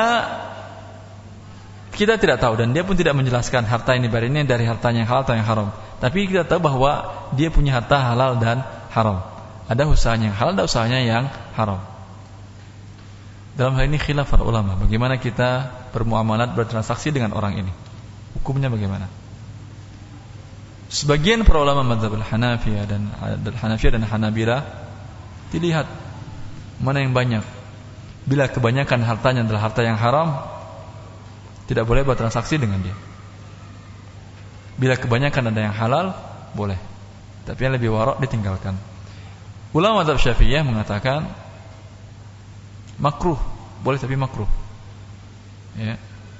kita tidak tahu dan dia pun tidak menjelaskan harta ini dari hartanya yang halal atau yang haram, tapi kita tahu bahwa dia punya harta halal dan haram. Ada usahanya yang halal, ada usahanya yang haram. Dalam hal ini khilaf para ulama, bagaimana kita bermuamalat, bertransaksi dengan orang ini, hukumnya bagaimana? Sebagian para ulama mazhab Hanafiyah dan Hanabilah, dilihat mana yang banyak. Bila kebanyakan hartanya adalah harta yang haram, tidak boleh bertransaksi dengan dia. Bila kebanyakan ada yang halal, boleh. Tapi yang lebih warok ditinggalkan. Ulama mazhab Syafi'iyah mengatakan makruh, boleh tapi makruh. Ya.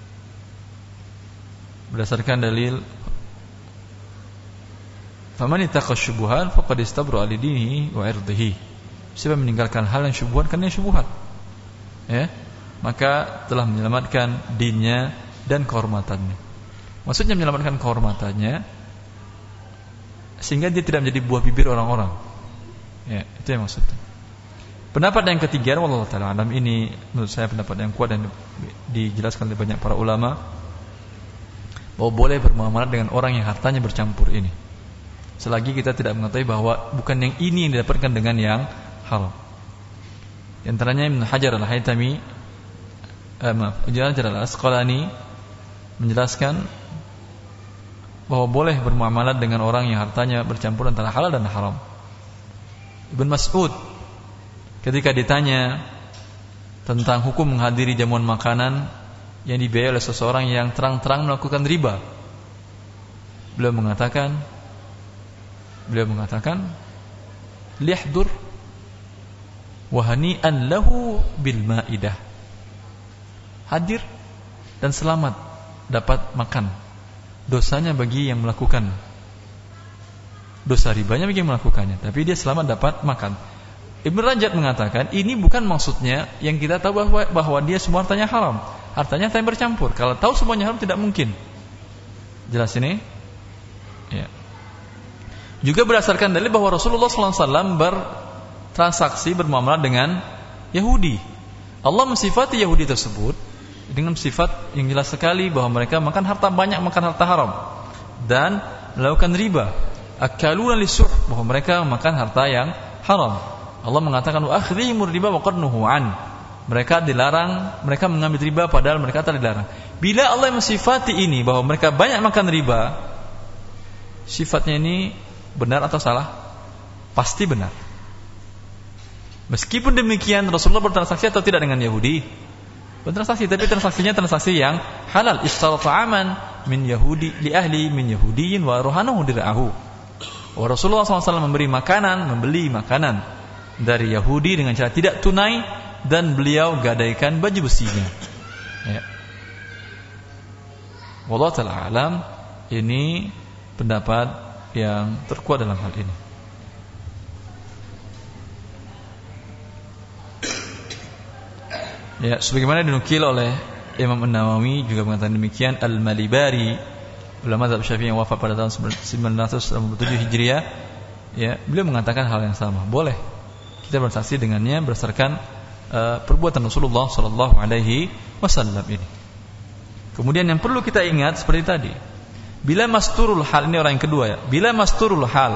Berdasarkan dalil, faman ittaqa syubhat faqad istabra li dinihi wa irdihi. Siapa meninggalkan hal yang syubhat karena syubhat, ya, maka telah menyelamatkan dinnya dan kehormatannya. Maksudnya menyelamatkan kehormatannya sehingga dia tidak menjadi buah bibir orang-orang. Ya, itu yang maksudnya. Pendapat yang ketiga, wallahu taala alam, ini menurut saya pendapat yang kuat dan dijelaskan oleh banyak para ulama, bahwa boleh bermuamalah dengan orang yang hartanya bercampur ini, selagi kita tidak mengetahui bahwa bukan yang ini yang didapatkan dengan yang haram. Di antaranya Ibnu Hajar Al-Haytami Ibnu Hajar al-Asqalani menjelaskan bahwa boleh bermuamalah dengan orang yang hartanya bercampur antara halal dan haram. Ibn Mas'ud ketika ditanya tentang hukum menghadiri jamuan makanan yang dibiayai oleh seseorang yang terang-terang melakukan riba, beliau mengatakan lihdur wa hani'an lahu bil ma'idah. Hadir dan selamat dapat makan. Dosanya bagi yang melakukan. Dosa ribanya bagi yang melakukannya, tapi dia selamat dapat makan. Ibnu Rajab mengatakan ini bukan maksudnya yang kita tahu bahwa dia semua hartanya haram. Hartanya harta yang bercampur. Kalau tahu semuanya haram tidak mungkin. Jelas ini? Ya. Juga berdasarkan dalil bahwa Rasulullah SAW bertransaksi bermuamalah dengan Yahudi. Allah mensifati Yahudi tersebut dengan sifat yang jelas sekali bahwa mereka makan harta banyak, makan harta haram dan melakukan riba. Akaluna lisuh, bahwa mereka makan harta yang haram. Allah mengatakan wa akhdhihimur riba wa qad nuhu an. Mereka dilarang, mereka mengambil riba padahal mereka tak dilarang. Bila Allah mensifati ini bahwa mereka banyak makan riba, sifatnya ini benar atau salah? Pasti benar. Meskipun demikian Rasulullah bertransaksi atau tidak dengan Yahudi? Bertransaksi, tapi transaksinya transaksi yang halal. Ishtara ta'aman min Yahudi li ahli min Yahudiyin wa ruhanahu dir'ahu. Rasulullah SAW membeli makanan dari Yahudi dengan cara tidak tunai dan beliau gadaikan baju besinya. Ya. Wallahu ta'ala alam, ini pendapat yang terkuat dalam hal ini. Ya, sebagaimana dinukil oleh Imam An-Nawawi juga mengatakan demikian. Al-Malibari, ulama mazhab Syafi'i yang wafat pada tahun 987 Hijriah, ya, beliau mengatakan hal yang sama. Boleh kita bersaksi dengannya berdasarkan perbuatan Rasulullah sallallahu alaihi wasallam ini. Kemudian yang perlu kita ingat seperti tadi, bila masturul hal, ini orang yang kedua ya. Bila masturul hal,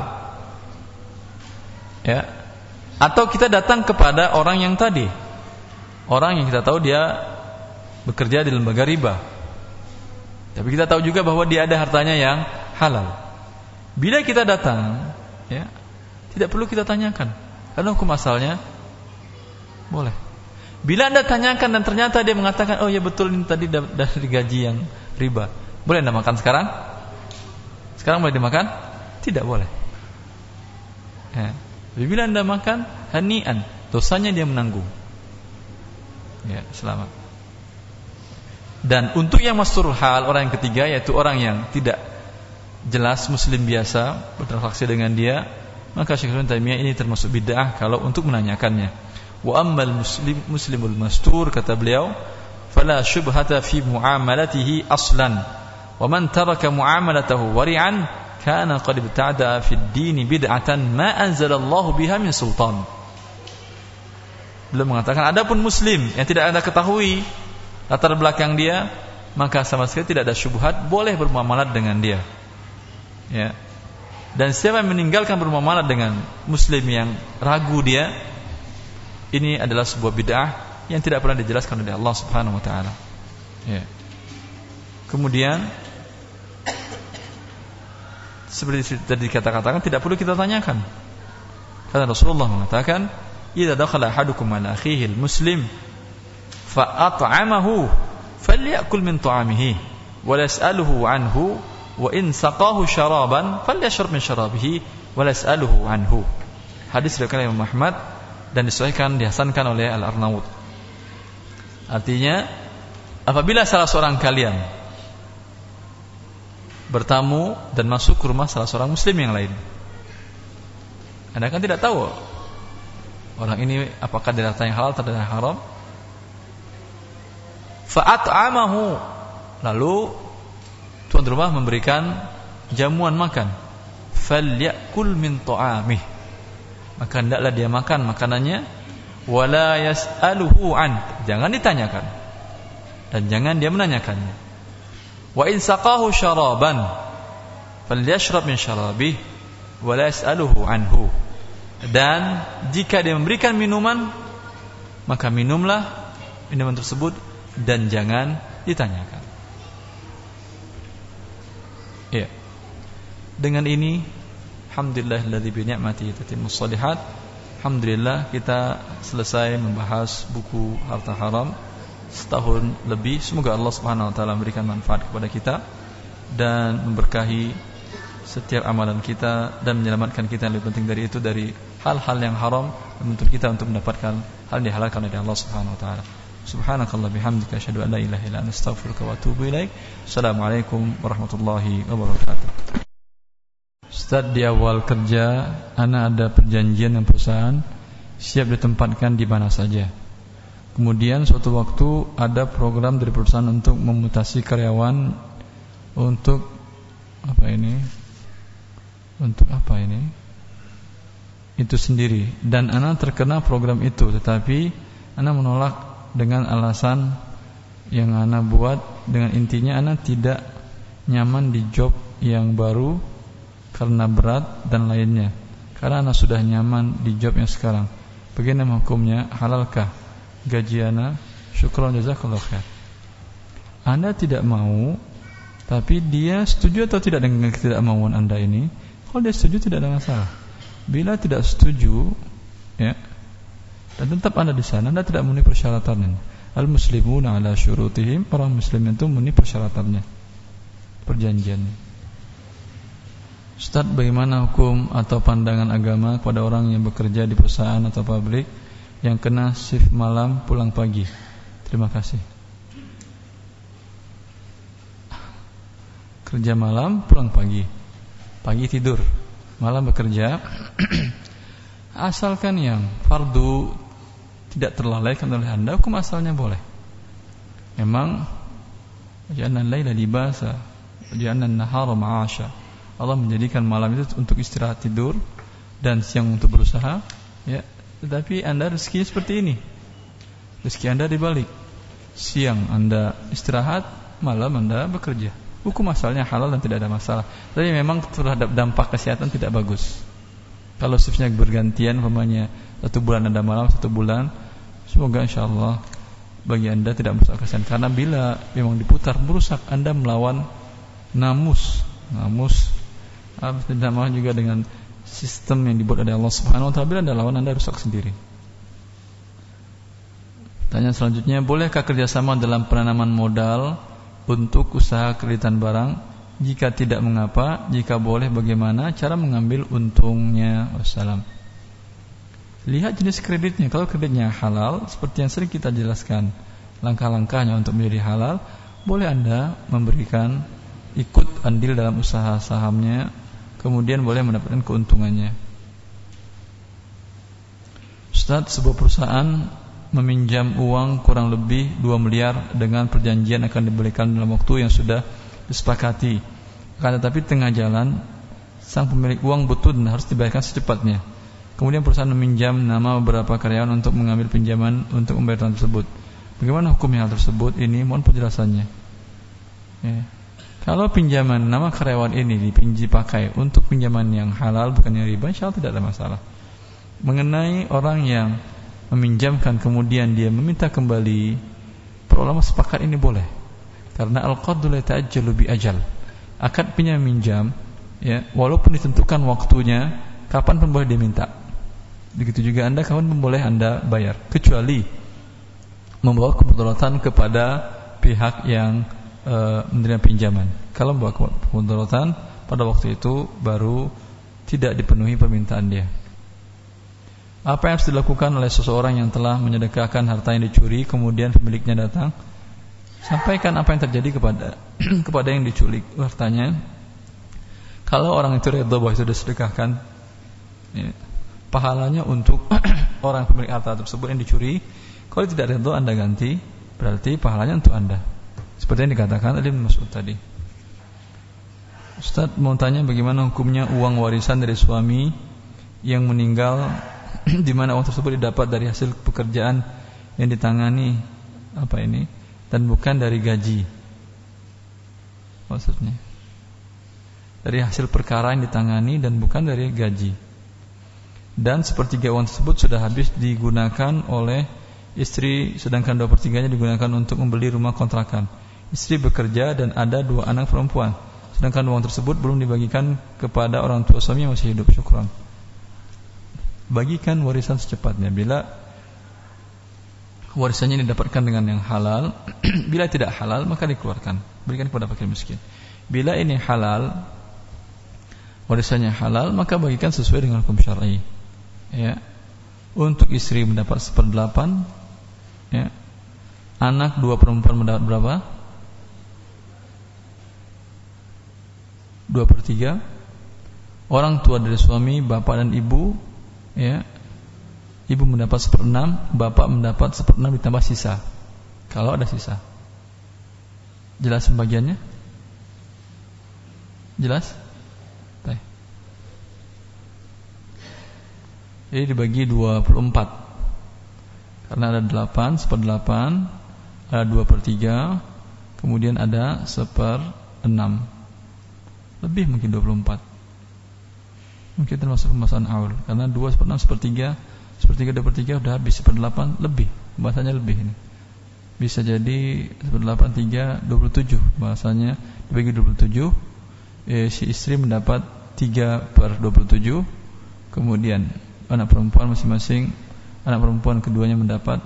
ya, atau kita datang kepada orang yang tadi, orang yang kita tahu dia bekerja di lembaga riba, tapi kita tahu juga bahwa dia ada hartanya yang halal. Bila kita datang, ya, tidak perlu kita tanyakan, karena hukum asalnya boleh. Bila Anda tanyakan dan ternyata dia mengatakan, oh ya betul ini tadi dari gaji yang riba, boleh Anda makan sekarang? Sekarang boleh dimakan? Tidak boleh. Ya. Bila Anda makan, hani'an, dosanya dia menanggung. Ya, selamat. Dan untuk yang masturul hal, orang yang ketiga, yaitu orang yang tidak jelas muslim biasa bertransaksi dengan dia, maka Syekh Ibnu Taimiyah ini termasuk bid'ah kalau untuk menanyakannya. Wa ammal muslimul mastur, kata beliau, fala syubhata fi muamalatihi aslan, wa man taraka muamalatahu wari'an kana qad ibta'ada fi ad-din bid'atan ma anzalallahu biha min sultan. Beliau mengatakan adapun muslim yang tidak Anda ketahui latar belakang dia, maka sama sekali tidak ada syubhat, boleh bermuamalah dengan dia. Ya. Dan siapa yang meninggalkan bermuamalah dengan muslim yang ragu dia, ini adalah sebuah bid'ah yang tidak pernah dijelaskan oleh Allah Subhanahu wa taala. Ya. Kemudian seperti tadi kata-katakan, tidak perlu kita tanyakan. Karena Rasulullah mengatakan, "Idza dakhala ahadukum ala akhihi al-muslim fa at'amahu falyakul min ta'amihi wa la yas'aluhu anhu wa in saqahu syaraban falyashrab min syarabihi wa la yas'aluhu anhu." Hadis riwayat Imam Ahmad dan disahihkan, dihasankan oleh Al-Arnaud. Artinya, apabila salah seorang kalian bertamu dan masuk ke rumah salah seorang muslim yang lain, Anda kan tidak tahu orang ini apakah dari harta yang halal atau dari haram. Fa'at'amahu, lalu tuan rumah memberikan jamuan makan. Falyakul min ta'amih, maka hendaklah dia makan makanannya. Wala yas'aluhu an, jangan ditanyakan dan jangan dia menanyakannya. Wa in saqahu syaraban falyashrab min syarabih wala yas'aluhu anhu, dan jika dia memberikan minuman, maka minumlah minuman tersebut dan jangan ditanyakan. Ya. Dengan ini, alhamdulillahilladzi bi ni'matihi tatimmus shalihat. Alhamdulillah kita selesai membahas buku Harta Haram setahun lebih. Semoga Allah Subhanahu wa taala memberikan manfaat kepada kita dan memberkahi setiap amalan kita dan menyelamatkan kita yang lebih penting dari itu, dari hal-hal yang haram, dan menuntut kita untuk mendapatkan hal yang dihalalkan oleh Allah Subhanahu wa taala. Subhanakallah bihamdika asyhadu an la ilaha illa anta astaghfiruka wa atubu ilaik. Assalamualaikum warahmatullahi wabarakatuh. Ustaz, di awal kerja ana ada perjanjian dengan perusahaan siap ditempatkan di mana saja. Kemudian suatu waktu ada program dari perusahaan untuk memutasi karyawan untuk apa ini? Untuk apa ini? Itu sendiri. Dan ana terkena program itu, tetapi ana menolak dengan alasan yang ana buat, dengan intinya ana tidak nyaman di job yang baru karena berat dan lainnya. Karena ana sudah nyaman di job yang sekarang. Bagaimana hukumnya? Halalkah gaji ana? Syukran jazakallahu khair. Anda tidak mau, tapi dia setuju atau tidak dengan ketidakmauan Anda ini? Kalau dia setuju tidak ada masalah. Bila tidak setuju, ya, dan tetap Anda di sana, Anda tidak memenuhi persyaratannya. Al-muslimuna ala syurutihim, orang muslim itu memenuhi persyaratannya, perjanjiannya. Ustaz, bagaimana hukum atau pandangan agama kepada orang yang bekerja di perusahaan atau pabrik yang kena shift malam pulang pagi? Terima kasih. Kerja malam pulang pagi, pagi tidur, malam bekerja. Asalkan yang fardu tidak terlalaikan oleh Anda, hukum asalnya boleh. Memang ja'alna al-laila libasa ja'alna an-nahara ma'asha. Allah menjadikan malam itu untuk istirahat tidur dan siang untuk berusaha, ya. Tetapi Anda rezekinya seperti ini. Rezeki Anda dibalik. Siang Anda istirahat, malam Anda bekerja. Hukum asalnya halal dan tidak ada masalah. Tapi memang terhadap dampak kesehatan tidak bagus. Kalau shiftnya bergantian, umpamanya 1 bulan Anda malam, 1 bulan, semoga insyaallah bagi Anda tidak merusak kesehatan. Karena bila memang diputar merusak, Anda melawan namus. Sama juga dengan sistem yang dibuat oleh Allah Subhanahu wa taala. Bila Anda lawan, Anda rusak sendiri. Tanya selanjutnya, bolehkah kerjasama dalam penanaman modal untuk usaha kreditan barang? Jika tidak, mengapa? Jika boleh, bagaimana cara mengambil untungnya? Wassalam. Lihat jenis kreditnya. Kalau kreditnya halal, seperti yang sering kita jelaskan, langkah-langkahnya untuk menjadi halal, boleh Anda memberikan ikut andil dalam usaha sahamnya, kemudian boleh mendapatkan keuntungannya. Ustaz, sebuah perusahaan meminjam uang kurang lebih 2 miliar dengan perjanjian akan diberikan dalam waktu yang sudah disepakati. Akan tetapi tengah jalan sang pemilik uang butuh dan harus dibayarkan secepatnya. Kemudian perusahaan meminjam nama beberapa karyawan untuk mengambil pinjaman untuk membayar tersebut. Bagaimana hukumnya hal tersebut? Ini mohon penjelasannya. Ya. Kalau pinjaman nama karyawan ini dipakai untuk pinjaman yang halal, bukan yang riba, insyaallah tidak ada masalah. Mengenai orang yang meminjamkan kemudian dia meminta kembali, para ulama sepakat ini boleh. Karena al-qaddu la ta'ajjalu bi ajal. Akad pinjam minjam, ya, walaupun ditentukan waktunya, kapan pun boleh diminta. Begitu juga Anda, kapan pun boleh Anda bayar, kecuali membawa kemudaratan kepada pihak yang menerima pinjaman. Kalau membawa kemudaratan, pada waktu itu baru tidak dipenuhi permintaan dia. Apa yang harus dilakukan oleh seseorang yang telah menyedekahkan harta yang dicuri, kemudian pemiliknya datang? Sampaikan apa yang terjadi kepada yang diculik hartanya. Kalau orang itu redha bahwa itu disedekahkan, ya, pahalanya untuk orang pemilik harta tersebut yang dicuri. Kalau tidak redha, Anda ganti, berarti pahalanya untuk Anda. Seperti yang dikatakan Ibnu Mas'ud tadi. Ustaz mau tanya, bagaimana hukumnya uang warisan dari suami yang meninggal, di mana uang tersebut didapat dari hasil pekerjaan yang ditangani dan bukan dari gaji. Maksudnya dari hasil perkara yang ditangani dan bukan dari gaji. Dan sepertiga uang tersebut sudah habis digunakan oleh Istri sedangkan 2/3-nya digunakan untuk membeli rumah kontrakan. Istri bekerja dan ada 2 anak perempuan, sedangkan uang tersebut belum dibagikan kepada orang tua suami yang masih hidup. Syukran. Bagikan warisan secepatnya. Bila warisannya didapatkan dengan yang halal, bila tidak halal maka dikeluarkan, berikan kepada fakir miskin. Bila ini halal, warisannya halal, maka bagikan sesuai dengan hukum syar'i. Ya. Untuk istri mendapat 1/8, ya. Anak 2 perempuan mendapat berapa? 2/3. Orang tua dari suami, bapak dan ibu, ya. Ibu mendapat 1/6, bapak mendapat 1/6 ditambah sisa. Kalau ada sisa. Jelas pembagiannya? Jelas? Baik. Jadi dibagi 24. Karena ada 8, 1/8, ada 2/3, kemudian ada 1/6. Lebih mungkin 24. Mungkin termasuk pembahasan awal. Karena 2, 1/6, 1/3, 1/3, 2/3 udah habis. 1/8 lebih. Bahasanya lebih ini. Bisa jadi 1/8, 3, 27. Bahasanya dibagi 27. Si istri mendapat 3/27. Kemudian anak perempuan masing-masing, anak perempuan keduanya mendapat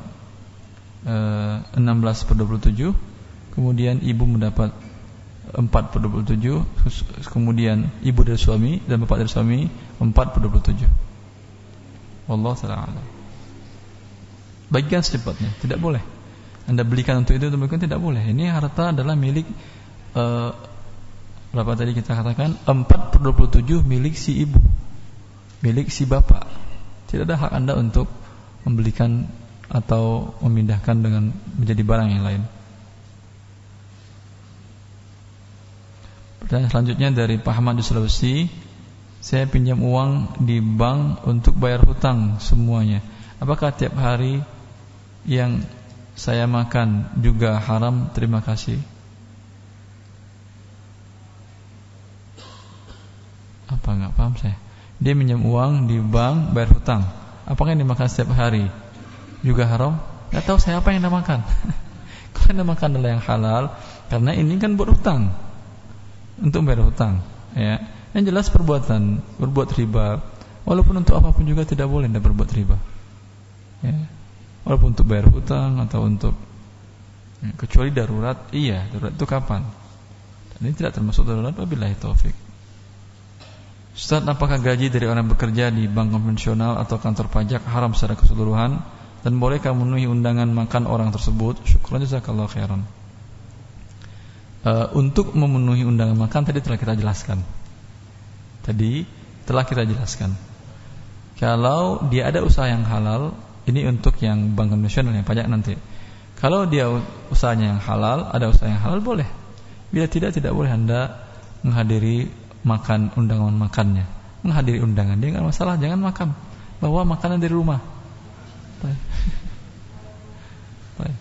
16/27. Kemudian ibu mendapat 4/27. Kemudian ibu dari suami dan bapak dari suami 4/27. Wallahu ta'ala a'lam. Bagikan secepatnya, tidak boleh Anda belikan untuk itu, tidak boleh. Ini harta adalah milik berapa tadi kita katakan? 4/27 milik si ibu, milik si bapak. Tidak ada hak Anda untuk membelikan atau memindahkan dengan menjadi barang yang lain. Pertanyaan selanjutnya dari Pak Ahmad di Sulawesi. Saya pinjam uang di bank untuk bayar hutang semuanya. Apakah tiap hari yang saya makan juga haram? Terima kasih. Apa enggak paham saya? Dia pinjam uang di bank bayar hutang. Apakah yang dimakan setiap hari juga haram? Enggak tahu saya apa yang Anda makan. Kalau Anda makan adalah yang halal, karena ini kan buat hutang, untuk bayar hutang, ya. Yang jelas perbuatan berbuat riba, walaupun untuk apapun juga tidak boleh Anda berbuat riba, ya. Walaupun untuk bayar hutang atau untuk, ya, kecuali darurat. Iya, darurat itu kapan? Dan ini tidak termasuk darurat. Wabillahi taufik. Ustaz, apakah gaji dari orang bekerja di bank konvensional atau kantor pajak haram secara keseluruhan, dan bolehkah memenuhi undangan makan orang tersebut? Syukran, jazakallahu khairan. Untuk memenuhi undangan makan tadi telah kita jelaskan. Kalau dia ada usaha yang halal, ini untuk yang bank konvensional, yang pajak nanti. Kalau dia usahanya yang halal, ada usaha yang halal, boleh. Bila tidak boleh Anda menghadiri makan undangan makannya. Menghadiri undangan dia enggak masalah, jangan makan. Bawa makanan dari rumah. Baik.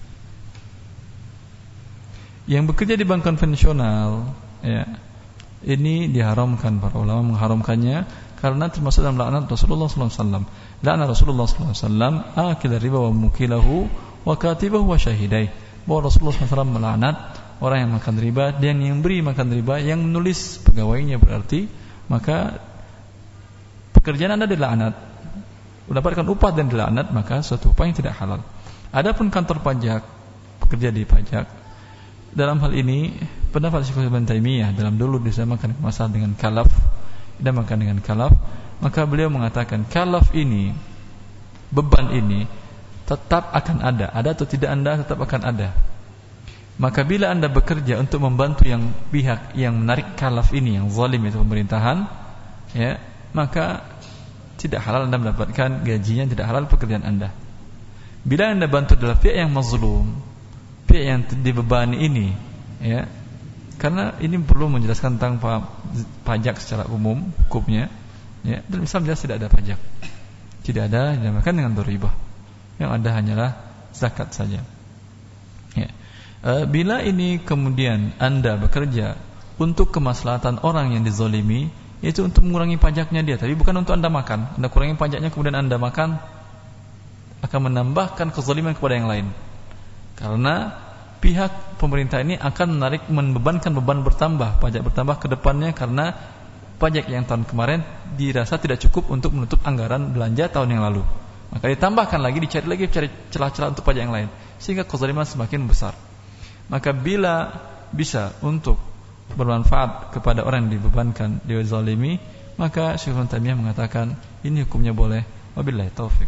Yang bekerja di bank konvensional, ya, ini diharamkan. Para ulama mengharamkannya karena termasuk dalam laknat Rasulullah SAW. Laknat Rasulullah SAW akil riba wa mukilahu wa katibahu wa syahidai. Bahwa Rasulullah SAW melaknat orang yang makan riba dan yang beri makan riba, yang menulis pegawainya. Berarti maka pekerjaan Anda dilaknat, mendapatkan upah dan dilaknat, maka suatu upah yang tidak halal. Adapun kantor pajak, pekerja di pajak, dalam hal ini pendapat Syekh Ibnu Taimiyah dalam dulu disamakan masalah dengan kalaf, dinamakan dengan kalaf, maka beliau mengatakan kalaf ini, beban ini tetap akan ada atau tidak Anda tetap akan ada. Maka bila Anda bekerja untuk membantu yang pihak yang menarik kalaf ini, yang zalim, itu pemerintahan, ya, maka tidak halal Anda mendapatkan gajinya, tidak halal pekerjaan Anda. Bila Anda bantu adalah pihak yang mazlum, pihak yang dibebani ini, ya, karena ini perlu menjelaskan tentang pajak secara umum hukumnya, ya. Dalam Islam jelas tidak ada pajak, tidak ada, dinamakan dengan doribah. Yang ada hanyalah zakat saja, ya. Bila ini kemudian Anda bekerja untuk kemaslahatan orang yang dizalimi, yaitu untuk mengurangi pajaknya dia, tapi bukan untuk Anda makan. Anda kurangi pajaknya kemudian Anda makan, akan menambahkan kezaliman kepada yang lain. Karena pihak pemerintah ini akan membebankan beban bertambah, pajak bertambah ke depannya, karena pajak yang tahun kemarin dirasa tidak cukup untuk menutup anggaran belanja tahun yang lalu. Maka ditambahkan lagi, dicari lagi celah-celah untuk pajak yang lain, sehingga kezaliman semakin besar. Maka bila bisa untuk bermanfaat kepada orang yang dibebankan, dizalimi, maka Syekh Ibnu Taimiyah mengatakan ini hukumnya boleh. Wabillahi taufik.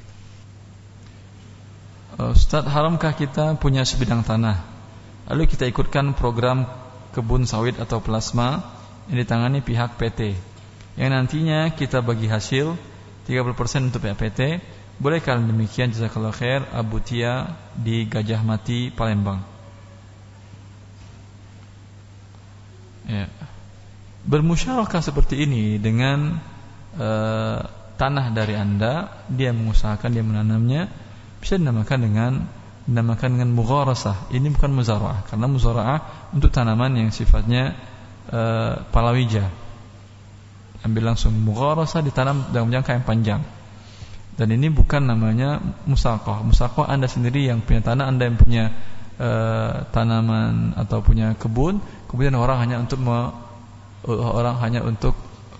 Ustaz, haramkah kita punya sebidang tanah lalu kita ikutkan program kebun sawit atau plasma yang ditangani pihak PT, yang nantinya kita bagi hasil 30% untuk pihak PT? Bolehkah demikian? Jazakallahu khair. Abu Tia di Gajah Mati, Palembang. Ya. Bermusyarakah seperti ini dengan tanah dari Anda, dia mengusahakan, dia menanamnya, bisa dinamakan dengan mugharasah. Ini bukan muzara'ah, karena muzara'ah untuk tanaman yang sifatnya palawija. Ambil langsung. Mugharasah ditanam dalam jangka yang panjang. Dan ini bukan namanya musaqah. Musaqah Anda sendiri yang punya tanah, Anda yang punya tanaman atau punya kebun, kemudian orang hanya untuk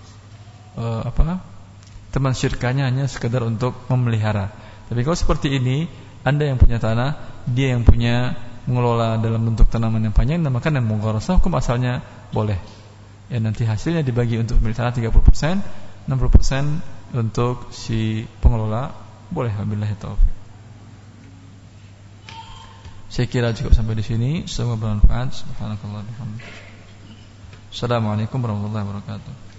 teman syirkahnya hanya sekedar untuk memelihara. Tapi kalau seperti ini, Anda yang punya tanah, dia yang punya mengelola dalam bentuk tanaman yang panjang, namakan yang mugharasah, hukum asalnya boleh. Ya, nanti hasilnya dibagi untuk pemilik tanah 30%, 60% untuk si pengelola, boleh. Wabillahi taufik. Saya kira cukup sampai di sini. Semoga bermanfaat. Subhanakallah. Assalamualaikum warahmatullahi wabarakatuh.